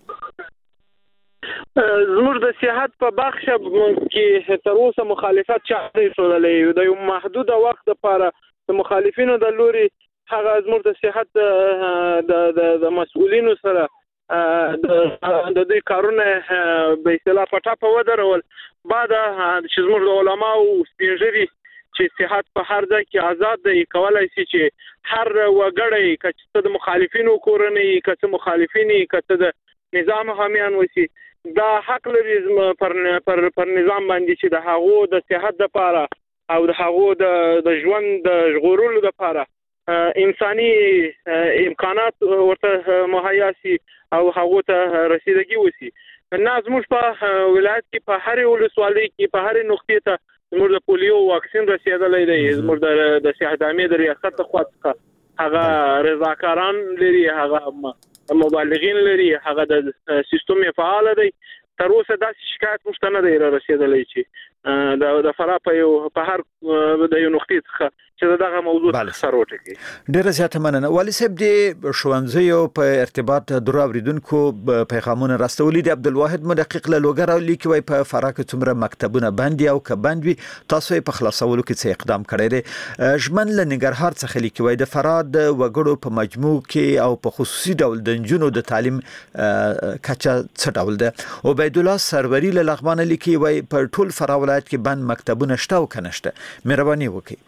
E: زموږ د صحت په بخش کې تر اوسه مخالفت چا شولې د یو محدود وخت لپاره د مخالفینو د لوري هغه زموږ د صحت د مسؤلینو سره د دې کارونه به اصطلاح پټه په ودرول. بعد چې زموږ د علماو سپینږیري چې صحت په هر ځای کې آزاد دی، کولای شي چې هر وګړی کچته د مخالفینو کورنۍ کچته مخالفینی کچته د نظام حامیان وسی دا حق لري پر نظام باندې چې د هغو د صحت لپاره او د هغو د ژوند د ژغورلو لپاره انساني امکانات ورته مهیا شي او هغه ته رسیدګي وسی. نه زموږ په ولایت کې په هر ولسوالۍ کې په هر نقطې ته زموږ د پولیو واکسین رسیدلې دی. زموږ د صحت عامه د ریاست خوا څخه هغه رضاکاران لري، هغه مبالغین لري، هغه د سیستم فعال دی. تر اوسه داسې شکایت مشته نه دی رسیدلی چې د فراه په هر د یو نقطې څخه چې دغه موضوع سره وټکی.
C: ډیره زیاته مننه. والي صاحب د ښوونځیو په ارتباط درو اوریدونکو پیغامونه راستولي دي. عبدالواحد مدقق له لوګر لیکي وای په فراه کې څومره مکتبونه بند او که بند وي تاسو په خلاصولو کې څه اقدام کړی دی. ژمن له ننګرهار څخه لیکي وای د فراه د وګړو په مجموع کې او په خصوصي ډول د نجونو د تعلیم کچه څه ډول ده. عبید الله سروری له لغمان لیکي وای په ټول فراه ولایت کې بند مکتبونه شته او کنه شته. مهرباني وکړئ.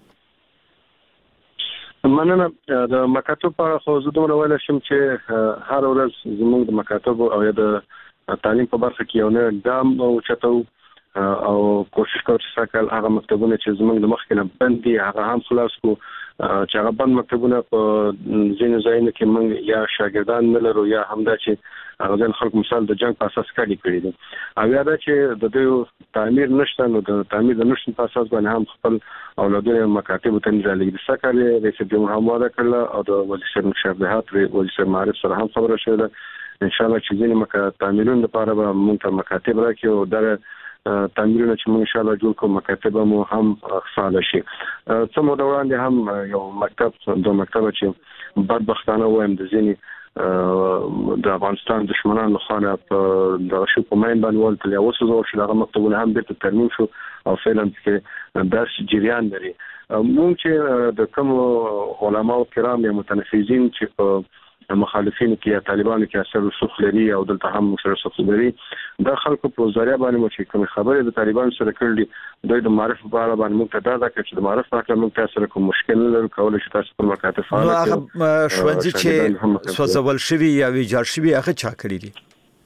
D: مننه. د مکاتب په خو زه دومره ویل شم چې هر ورځ زموږ د مکاتب او د تعلیم په برخه کې یو نه ګام او چتو او کوشش کوو چې سکل هغه مکتبونه چې زمونږ د مخکې نه بند دي هغه هم خلاص کو چې هغه بند مکتبونه په ځینو ځایونو کې موږ یا شاګردان نه لرو یا همدا چې هغه ځین خلک مثال د جنگ په اساس کړي کړي دي او یا دا چې د دوی تعمیر نشته نو د تعمیر د نشټ په اساس باندې هم خپل اولادونه مکاتب ته نه لګي سکل رئیس جمهور هم وعده کړل او د وزیر مشابهات وزیر معرف سره هم خبره شوه ان شاء الله چې ځینې تعمیرون لپاره به موږ ته مکاتب راکړي او دا تعمیرونه چې موږ ان شاء الله جوړ کوو مکاتب مو هم فعال شي څه مو وړاندې هم یو مکتب د مکتب چې بدبختانه وایم د ځینې د افغانستان دشمنانو خانه په د شو په ماین باندې ولته یو څه زور شو هغه مکتبونه هم بیرته ترمیم شو او فعلا کې درس جریان لري موږ چې د کوم علماء کرام یا متنفذین چې په مخالفین کې یا طالبانو کې اثر رسوخ لري او دلته هم سره رسوخ لري د خلکو په ذریعہ باندې مو چې کوم خبره د طالبانو سره کړلې د معرف په اړه باندې موږ ته دا چې د معرف په اړه موږ تاسو سره کوم مشکل نه لرو کولای شو تاسو په مکاتب فعال
C: کړئ نو شوانځي چې سوځول شوی یا ویجاړ شوی هغه چا کړی دي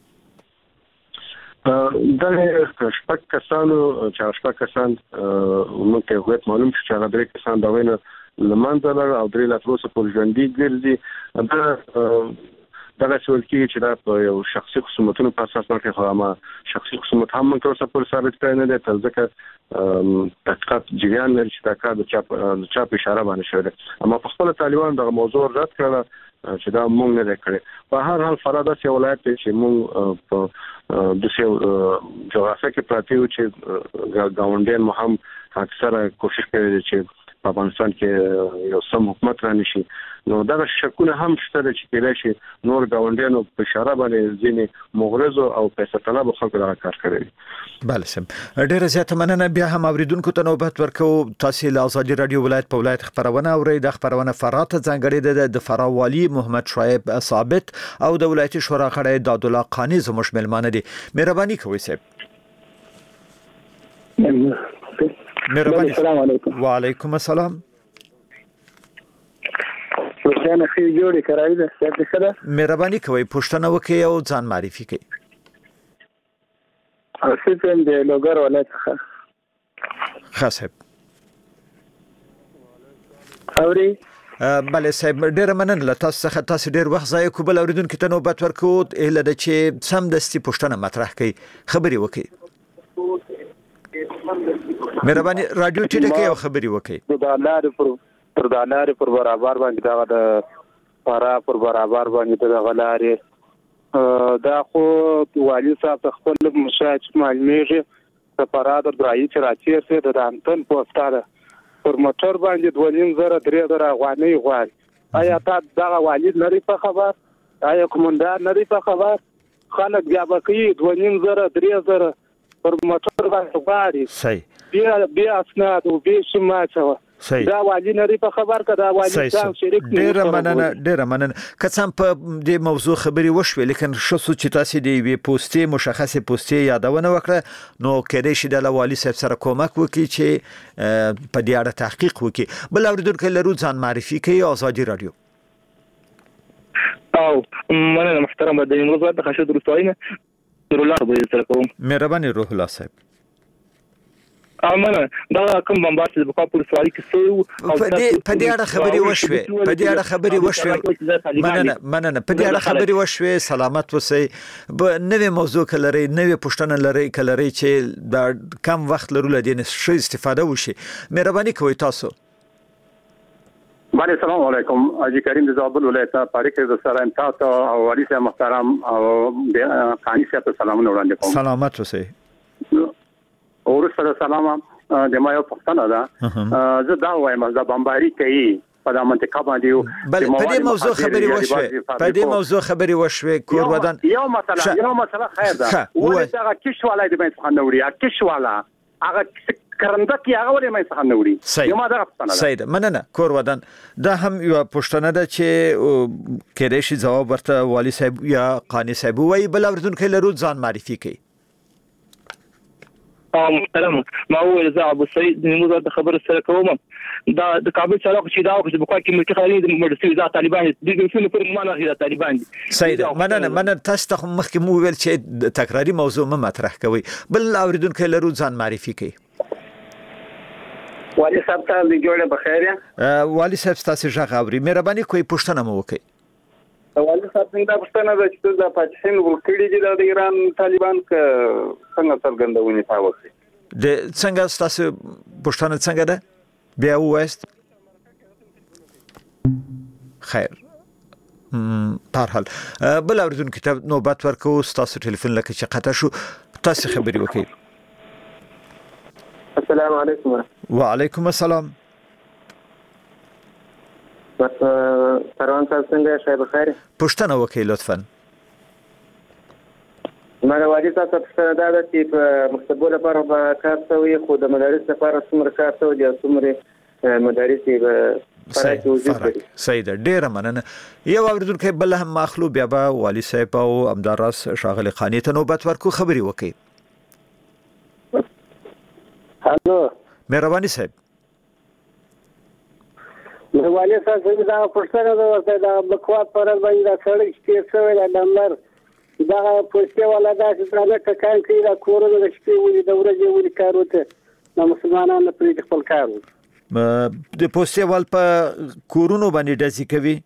D: دا شپږ کسانو چې شپږ کسان موږ ته هویت معلوم شو چې هغه درې کسان دا وینه لمانځل او درې لا تر اوسه پر ژوندۍ ګرځي دا څه ولکې چې دا په یو شخصي خصومتونو په اساس باندې خو ما شخصي خصومت هم موږ اوسه پر ثابت کړی نه دی تر ځکه تحقیقات جریان لري چې دا کار د چاپ اشاره باندې شوی اما په خپل طالبان د موضوع رد کړل چې دا موږ نه کړی په هر حال فرادس یو ولایت چې موږ په د څه جغرافیه کې پراته یو چې گاونډیان مو هم اکثره کوشش کوي چې په افغانستان کې یو سم حکومت رانشي نو دا شکونه هم شته چې کله شي نور گاونډیانو په اشاره باندې ځینې مغرض او پیسې طلب خلکو دا کار کوي
C: بله سم ډیره زیاته مننه بیا هم اوریدونکو ته نوبت ورکو تاسو له ازادي رادیو ولایت په ولایت خبرونه اورئ د خبرونه فرات ځانګړي د فرا والی محمد شعیب ثابت او د ولایت شورا غړی داد الله قانی زموږ ملمانه دي مهرباني کوئ صاحب مهرباني
J: السلام علیکم
C: وعلیکم السلام
J: روزانه خیر جوړی کرای ده څه ده
C: مهرباني کوئ پښتنه وکي او ځان معرفي کړئ
J: اوسېم د لوګر ولایت څخه
C: خاصه
J: اوري
C: بله صاحب ډیره مننه تاسو څخه تاسو ډیر وخت ځای کوبل اوریدونکو ته نوبت ورکو اله د چې سم دستي پښتنه مطرح کړي خبري وکي مهرباني رادیو ټیټه کې او خبري وکړي
J: د دالار پر برابر باندې دا د فرا پر برابر باندې د غلارې دا خو والی صاحب خپل مشاهد معلومیږي د فرا د درایي چې راځي چې د انتن پوسټاره پر موټر باندې 2,000 افغانۍ غواړي آیا تاسو دا والی لري په خبر آیا کومندار لري په خبر خلک بیا بقي 2,000 پر موټر باندې غواړي
C: صحیح
J: بیا اسناد او بیا شماچو دا والی نری په خبر کدا والی ځان شریک
C: ډیر مننه کڅم په دې موضوع خبري وشوي لیکن شو چې تاسو دی وی پوسټي مشخصه پوسټي یادونه وکړه نو کېدې شي د والی صاحب سره کومک وکړي چې په دې اړه تحقیق وکړي بل اوریدونکو لرو ځان معرفي کوي ازادي رادیو
J: او مننه محترم د موضوع د خشد رسوینه روح الله به سره کوم
C: مهرباني روح الله صاحب
J: امنه دا کوم بمبار چې په کاپور سوالي کې سو
C: په دې اړه خبري وشوي مننه په دې اړه خبري وشوي سلامت وسی به نوې موضوع کلري نوې پښتنه لري کلري چې دا کم وخت لرول دي نه شي استفاده وشي مهرباني کوئ تاسو
K: باندې السلام علیکم اجي کریم د زابل ولایت پاریکه د سره تاسو او والی صاحب محترم او د قانی صاحب سلامونه وړاندې کوم
C: سلامت وسی
K: ورسره سلام د ما یو پښتنه ده زه دا وایم دا بمباری کوي په د منطقه باندې
C: بل په دې موضوع خبري وشوي کور ودان
K: یو مسله خیر ده ولې دا کښواله د مې څنګه نوري کښواله هغه کرنده کې هغه ولې مې څنګه نوري یو ما دا پښتنه
C: سید مننه کور ودان دا هم یو پښتنه ده چې کېدې شي جواب ورته والی صاحب یا قانی صاحب وای بل اوردونکو لرو ځان معرفي کوي
L: محترم ما ویل زه ابو سعید نیمه د خبر سره کوم دا د کابل سره چې دا چې په کوم کې خالي د مرسي ذات طالبان دي د څه په معنا غیر طالبان دي.
C: سید مننه تاسو ته مخکې مو ویل چې تکراری موضوع مطرح کوي بل اوریدونکو لرو ځان معرفي کوي.
M: والي صاحب ته د جوړه بخیر
C: والي صاحب تاسو ژغ اوري مهرباني کوئی پوښتنه مو وکړئ.
M: والي صاحب دا پښتنه د چې د پاکستان ولکړي دي د ایران طالبان ک څنګه څرګندونې تا وکړي
C: د څنګه تاسو پښتنه څنګه ده بیا وست خیر په هر حال بل اوردون کتاب نوبت ورکو تاسو ټلیفون لکه چې قطع شو تاسو خبري وکړئ.
M: السلام علیکم.
C: وعلیکم السلام.
M: پروان صاحب څنګه شای بخیر
C: پښتنه وکړئ لطفا.
M: مله والي صاحب څه دا د چې په مکتبو لپاره به کار کوي خو د مدارس لپاره څومره کار کوي د څومره مدارس به فرق وجود لري.
C: سید ډیر مننه. یو اوریدونکو بل هم مخلو بیا به والي صاحب او امداراس شاغل خانی ته نوبت ورکو خبري وکړي.
M: هالو
C: مهرباني صاحب.
M: والي صاحب دا پښتنه دا بکوات پر باندې دا سړی چې څه ویل نمبر دا پوسټه ولا دا چې دا کان کې دا کورونه د شپې ولې د ورځې ولې کار وته د مسلمانانو په خپل کار
C: د پوسټه ول په کورونو باندې داسې کوي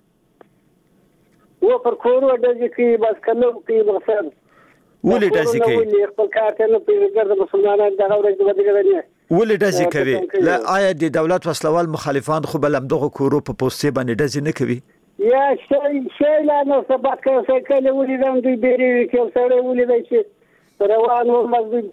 M: و پر کورونو داسې کوي بس کله کوي مقصد
C: ولې داسې کوي
M: ولې خپل کار کوي په د مسلمانانو د ورځې بدلګنه
C: ولې داسې کوي لا آیا د دولت وسلوال مخالفان خو بل همدغه کورو په پوسټه باندې داسې نه کوي
M: یا شي لا نو سبق کوي کله ولې د دوی بیري کې سره ولې د شي روان او مزید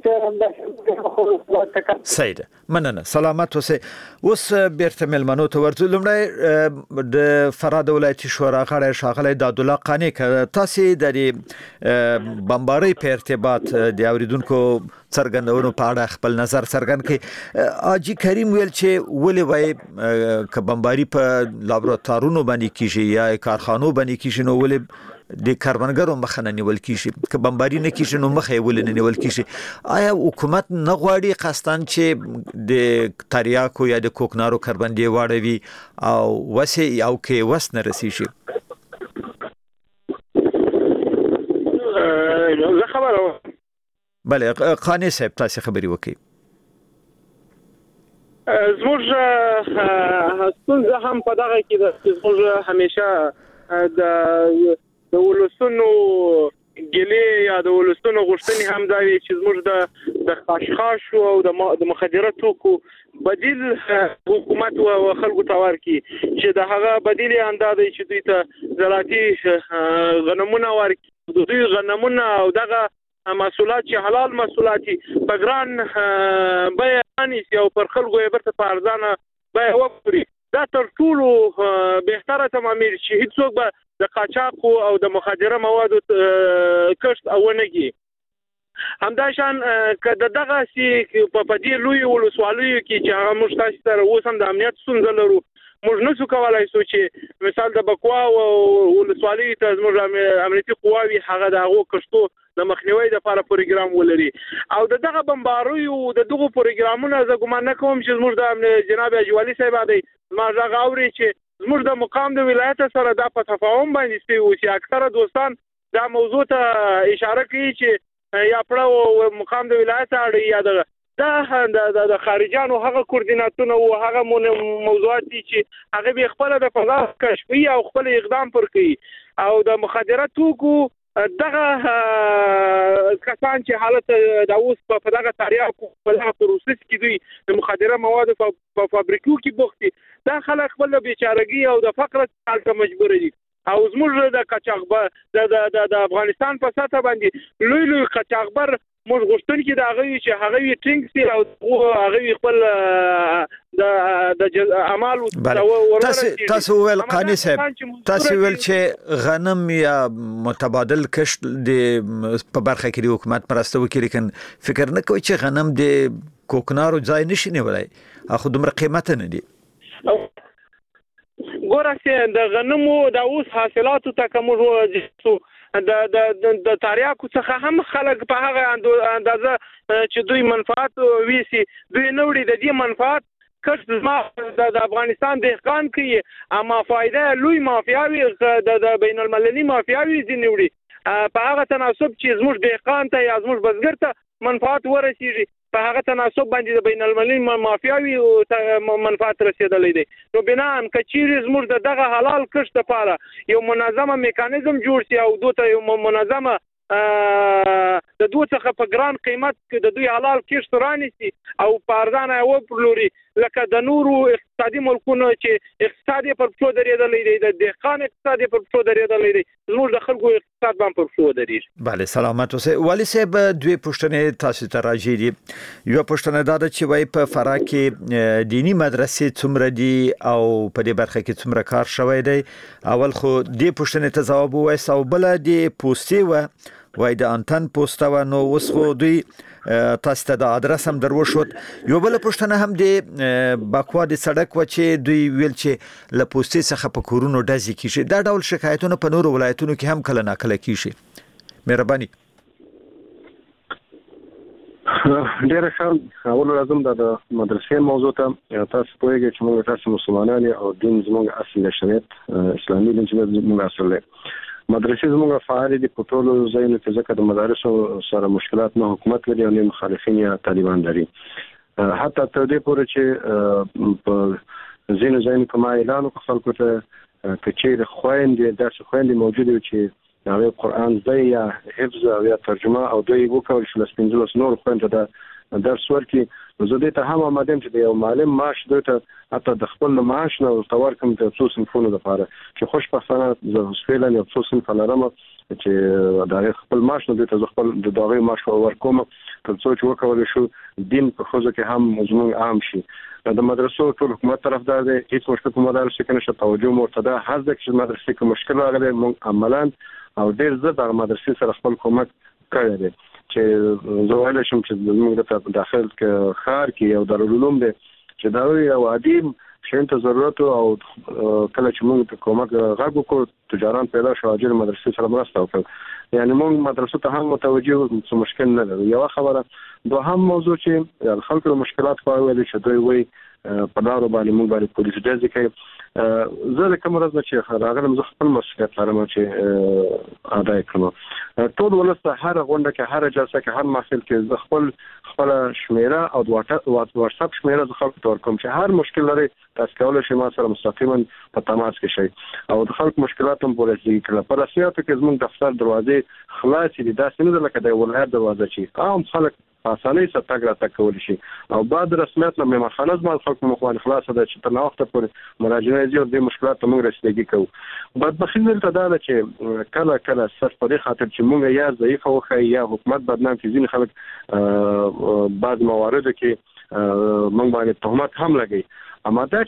M: دې
C: سید مننه سلامت اوسه اوس بیرته ملمنو ته ورته لمړی د فراد ولایتي شورا غړی شاغلی د عبد الله قانی تاسو د بمباری په ارتباط د اوریدونکو څرګندونو په اړه خپل نظر څرګند کړي. اجي کریم ویل چې ولې وای ک بمباری په لابراتوارونو باندې کیږي یا کارخانو باندې کیږي نو ولې د کاربنګرو مخه نیول کیږي ک بمباری نه کیږي نو مخه ولې نیول کیږي. آیا حکومت نه غواړي قصدن چې د تریاکو یا د کوکنارو کاربندي واړوي او وسه یو کې وس نه رسي شي؟
E: زه خبره
C: بله قانی صاحب تاسو خبري وکړئ.
E: زموږ ستونزه هم په دغه کې ده زموږ همیشه د ولسونو ګلې یا د ولسونو غوښتنې هم دا وي چې زموږ د خاشخاش او د مخدره توکو بدیل حکومت او خلکو ته ورکړي چې د هغه بدیل اندازې چې دوی ته زراعتي غنمونه ورکړي د دوی غنمونه او دغه محصولات چې حلال محصولات په ګران بیانې او پر خلکو یې برته په ارزانه بیه وکړي. دا تر ټولو بهتره تمامیر چې هیڅوک به د قاچاق او د مخدره موادو کښت او ونګي. همداشان که دغه سي په دې لوی ولسوالیو کې چې هغه موږ تاسو سره اوس هم د امنیت ستونزه لرو موږ نشو کولای چې مثال د بکوا او ولسوالۍ ته زموږ امنیتي قواوي هغه د هغو کښتو د مخنیوي لپاره پروګرام ولري او دغه بمباریو دغه پروګرامونه زه ګومان نه کوم چې زموږ د جناب اجوالي صاحب دی ما غاوري چې زموږ د مقام د ولایت سره د تفاهم باندې سی او چې اکثره دوستان دا موضوع ته اشاره کوي چې یا پړو مقام د ولایت اړ یا د خارجانو هغه کوردیناتونه او هغه موضوعات چې هغه به خپل د فضا کشفي او خپل اقدام پر کوي او د مخدرات توکو دغه کسان چې حالت د اوس په دغه تاریخ په لغه پروسس کې دوی د مخدره مواد په فابریکو کې بوختي دا خلک خپل بیچارهګي او د فقر ته مجبور دي او زموږ د قاچاقبر د افغانستان په سطح باندې لوی قاچاقبر موږ غوښتل کې دا غوي چې هغه ټینګ سي او هغه خپل د اعمال
C: تاسو ول قانی صاحب تاسو ول چې غنم یا متبادل کښت د په برخه کې حکومت پرسته وکړي لیکن فکر نه کوي چې غنم د کوکنارو ځای نشي نیولای اخو دومره قیمت نه دي.
E: ګوره چې د غنمو د اوس حاصلاتو ته کوم د تاریاکو څخه هم خلک په هغه اندازه چې دوی منفعت ویسي دوی نوړي د دې منفعت کښ ما د افغانستان دهقان کوي اما فائدہ لوی مافیاوي د بین المللي مافیاوي دي نوړي په هغه تناسب چې زموږ دهقان ته یا زموږ بزګر ته منفعت ورسیږي په هغه تناسب باندې د بین المللي مافیاوي منفعت رسیدلې دي نو بنا ان کچيري زموږ دغه حلال کښ لپاره یو منظمه میکانیزم جوړ شي او دوی یو منظمه د دوی څخه په ګران قیمت کې د دوی حلال کښ رانیسي او پاردان او پلوري لکه د نورو اقتصادي ملکونو چې اقتصادي پر څو درېدلې دي د دهقان اقتصادي پر څو درېدلې دي زموږ د خلکو اقتصاد باندې پر څو درېږي.
C: بله سلامت اوسه. والي صاحب دوی پوښتنې تاسو ته راځي دي. یو پوښتنه دا ده چې وای په فراه کې دینی مدرسې څومره دي او په دې برخه کې څومره کار شوی دی؟ اول خو دې پوښتنې ته جواب وایي او بل دې پوسټي وای د انتن پوسټ نو اوس خو دوی تاسو ته د ادرس هم دروښود. یو بل پوښتنه هم د باکوا د سړک و چې دوی ویل چې له پوسټي څخه په کورونو ډزې کیږي. دا ډول شکایتونه په نورو ولایتونو کې هم کله ناکله کیږي. مهرباني.
D: ډیره ښه. اول لازم د مدرسې موضوع ته تاسو پوهیږئ چې موږ تاسو مسلمانان او دین زموږ اصل شریعت اسلامي دین چې زموږ اصل دی. مدرسې زموږ فعال دي په ټولو ځایونو کې ځکه د مدارسو سره مشکلات نه حکومت لري او نه مخالفین یا طالبان لري. حتی تر دې پورې چې په ځینو ځایونو کې ما اعلان وکړ خلکو ته چې چیرې خویندې داسې خویندې موجودې وي چې هغوی قرآن زده یا حفظ او یا ترجمه او دوی وکولی شي له 15 نورو خویندو ته درس ورکړي. نو زه دې ته هم آماده یم چې د یو معلم معاش دوی ته حتی د خپل معاش نه ورته ورکړم د څو صنفونو لپاره چې خوشبختانه زه فعلا یو څو صنفه لرم چې د هغې خپل معاش نه دوی ته زه خپل د هغوی معاش ورکوم تر څو چې وکولی شو دین په ښځو کې هم زموږ عام شي. د مدرسو ټول حکومت طرفدار دی، هیڅ مشکل په مدارسو کې نشته، توجه مو ورته ده. هر ځای چې مدرسې کې مشکل راغلی موږ عملاً او ډېر زر د مدرسې سره خپل کومک کړی دی چې زه ویلی شم چې زموږ دلته داخل ښار کې یو دارالعلوم دی چې د هغوی یو عادي شیانو ته ضرورت او کله چې موږ د کومک غږ وکړو تجاران پیدا شو اجر مدرسې سره مرسته وکړو. یعنی موږ مدرسو ته هم متوجه څه مشکل نه لرو. یوه خبره. دوهم موضوع چې د خلکو د مشکلات په اړه ویلي چې دوی وایي په لارو باندې موږ باندې پولیس ډزې کوي. زه د کوم ورځ نه چې راغلم زه خپل مسؤلیت لرم چې ادا کړم. ټول ولس ته هر غونډه کې هر جلسه کې هر محفل کې زه خپل شمیره او واتساپ شمیره زه خلکو ته ورکوم چې هر مشکل لري تاسو کولی شئ ما سره مستقیما په تماس کې شئ او د خلکو مشکلات هم ورسیږي. کله په رسمیاتو کې زموږ دفتر دروازې خلاصې دي، داسې نه ده لکه د ولایت دروازه چې عام خلک په اسانۍ سره تګ راتګ کولی شي او بعد رسمیت له مېلمانخانه زما د خلکو مخ باندې خلاصه ده چې تر ناوخته پورې مراجعه یې او دې مشکلات ته موږ رسیدګي کوو. بدبختي دلته دا ده چې کله صرف په دې خاطر چې موږ یا ضعیفه وښیو یا حکومت بدنام کړي ځینې خلک بعض مواردو کې موږ باندې تهمت هم لګوي. اما دا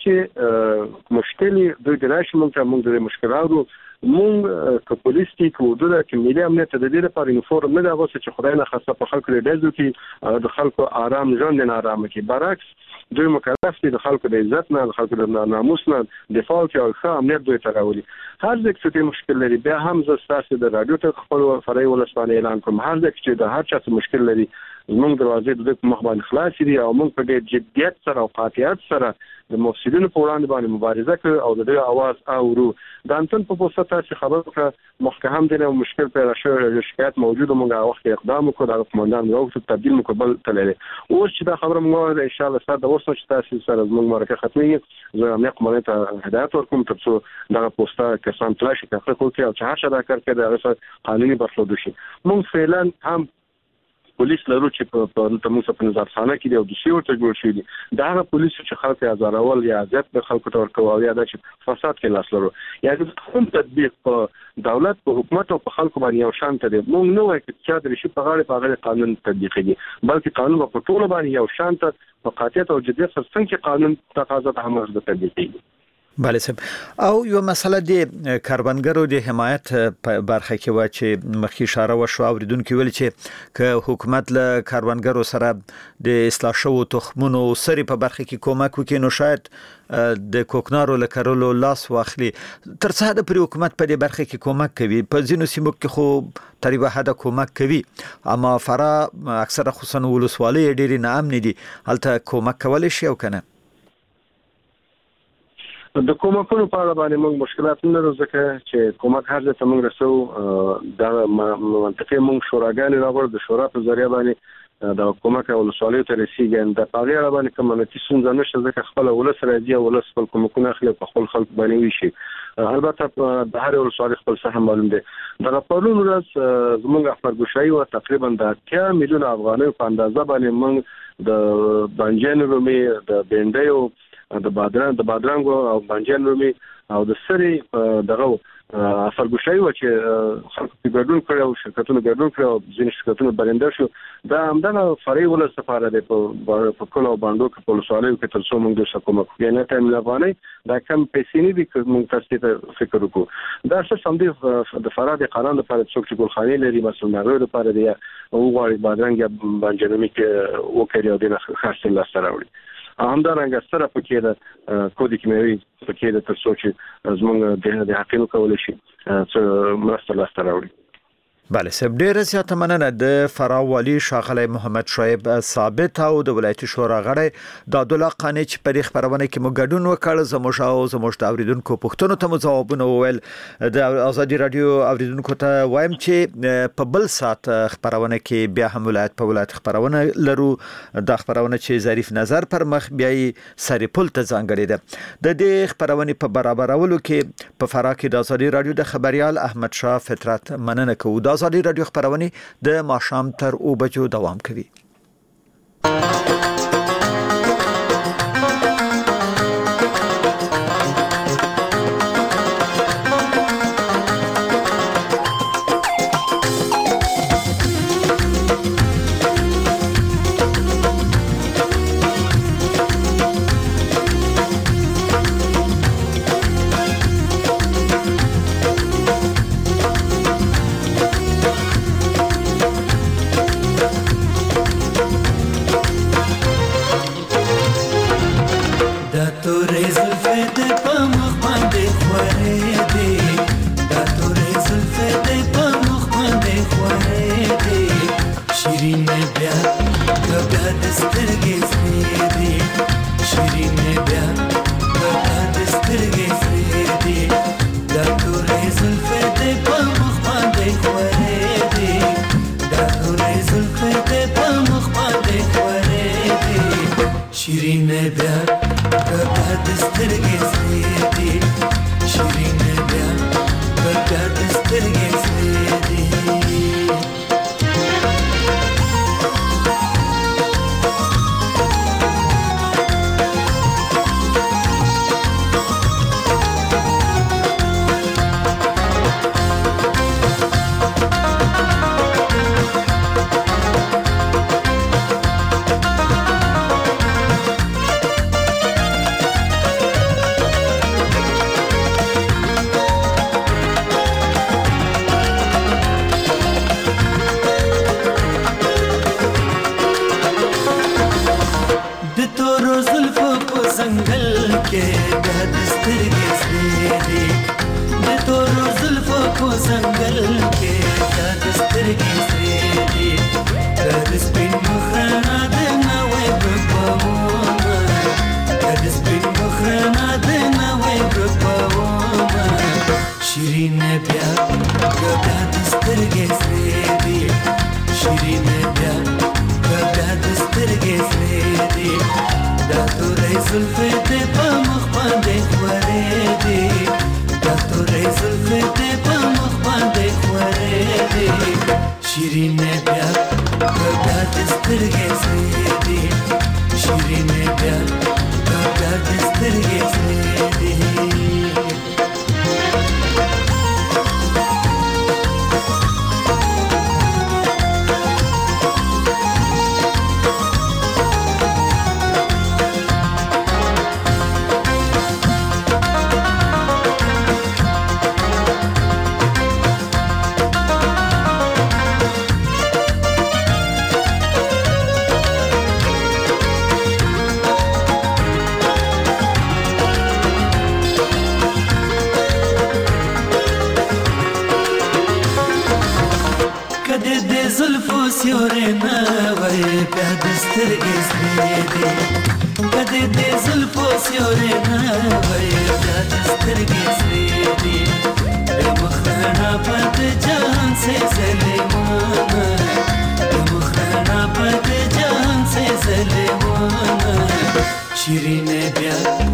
D: چې مشکل دوی د راشي موږ د مشکلاتو موږ که پولیس دي که اردو ده که ملي امنیت د دې لپاره یونیفورم نه ده اغوستی چې خدای نخواسته په خلکو د ډز وکړي د خلکو آرام ژوند یې ناارامه کړي. برعکس دوی مکلف دي د خلکو د عزت نه د خلکو د ناموس نه دفاع وکړي او ښه امنیت دوی ته راولي. هر ځای کې چې مشکل لري بیا هم زه ستاسې د راډیو ته خپل فرعي ولس باندې اعلان کوم هر ځای کې چې د هر چا څه مشکل لري زموږ دروازې د دوی په مخ باندې خلاصې دي او موږ په ډېر جدیت سره او قاطعیت سره د مفسدینو په وړاندې باندې مبارزه کوو او د دوی اواز اورو. د انتن په پوسټ تاسو خبر وکړه مخکې هم د مشکل پیدا شوی شکایت موجود موږ هغه وخت اقدام وکړو د قومندان راوته تبدیل مقبل تللی. اوس چې دا خبره موږ ان شاء الله سره د ورسره چې تاسو سره زموږ مرکه ختمي زه امنیت قومندان ته هدایت ورکوم تر څو دا پوسټه کسان تلاشي کوي او چې هر څه دا کار کوي دا قانوني برخورد وشي. موږ فعلا هم پولیس لرو چې په موږ په نظارخانه کې دی او دوسیې ورته جوړ شوي دي. د هغه پولیسو چې خلک یې ازارول یا اذیت د خلکو ته ورکوي او یا دا چې فساد کې لاس لرو یا د قانون تطبیق په دولت په حکومت او په خلکو باندې یو شان ته دی. موږ نه وایو چې چا د رشي په غاړه په هغه قانون تطبیقېږي بلکې قانون په ټولو باندې یو شان ته په قاطعیت او جدیت سره څنګه قانون تقاضا ته هم ورته تطبیقېږي.
C: بله صاحب او یو مسله د کاربنګرو د حمایت په برخه کې و چې مخکې اشاره وشو اوریدونکو ویل چې ک حکومت له کاربنګرو سره د اصلاح شو تخمونو سری په برخه کې کومک وکړي نو شاید د کوکنارو لکرلو لاس واخلي تر څه د پر حکومت په دې برخه کې کومک کوي په ځینو سیمو کې خو تقریبا حد کومک کوي اما فرا اکثره خصوصا ولسوالۍ ډېری نام نه دي هلته کومک کول شي او کنه
D: د کومکونو په اړه باندې موږ مشکلات نه لرو ځکه چې کومک هر ځای موږ رسو د منطقې موږ شوراګانې راوړو د شورا په ذریعہ باندې د کومک او ولسوالۍ ته رسیږي د پاغي اړه باندې کومه څه نشته ځکه خپل ولس راځي او ولس خپل کومکونه اخلي په خپل خلک باندې وشي البته د هر ولسوالۍ خپل سهم معلوم دي د پرون ورځ زموږ خبرګوشي او تقریبا د 10 میلیون افغانۍ په اندازه باندې موږ د بانجان رومي د بینډیو د بادرنګ او بانجان رومي او د سری دغه افرګوشي و چې خلک په ګډون کړو شرکتونو ګډون کړو ځینې شرکتونو بلنده شو دا همدغه فرعي ولس لپاره د په کلو باندې په ولسوالۍ کې تر څو موږ د حکومت نه ټایم لغانې دا کم پیسې نه دي موږ تاسو ته فکر وکړو دا څه سم دي د فراد قانون لپاره څوک چې ګلخانې لري مثلا نغوي لپاره دی او غواړي بادرنګ یا بانجان رومي کې وکړي او د خاصه لاس راوړي همدارنګه سره پکې د کودی کیمیاوي پکې د تر څو چې زموږ د حقیقت کول شي چې مرسته لاس راوړي
C: بله سب ډیر زیاته مننه د فراه والی شاغلی محمد شعیب ثابت او د ولایت شورا غړی د عبدالله قانی چې په خبرونه کې مو ګډون وکړ زموږ د اوریدونکو پوښتنو ته مو ځوابونه وویل د ازادي رادیو اوریدونکو ته وایم چې په بل سات خبرونه کې بیا هم ولایت په ولایت خبرونه لرو د خبرونه چې ظریف نظر پر مخ بیاي سریپل ته ځانګړي ده د دې خبرونه په برابرولو کې په فراه کې د ازادي رادیو د خبريال احمد شاه فطرت مننه کوو ازادي رادیو خبرونه د ماښام تر 2 بجو دوام کوي
N: سیورې نه وای بیا د سترګې سرې دي کدی دې زلفو سیورې نه وای بیا د سترګې سرې دي مخنا پد جان سے سلیمانا مخنا پد جان سے سلیمانا شیرین بیا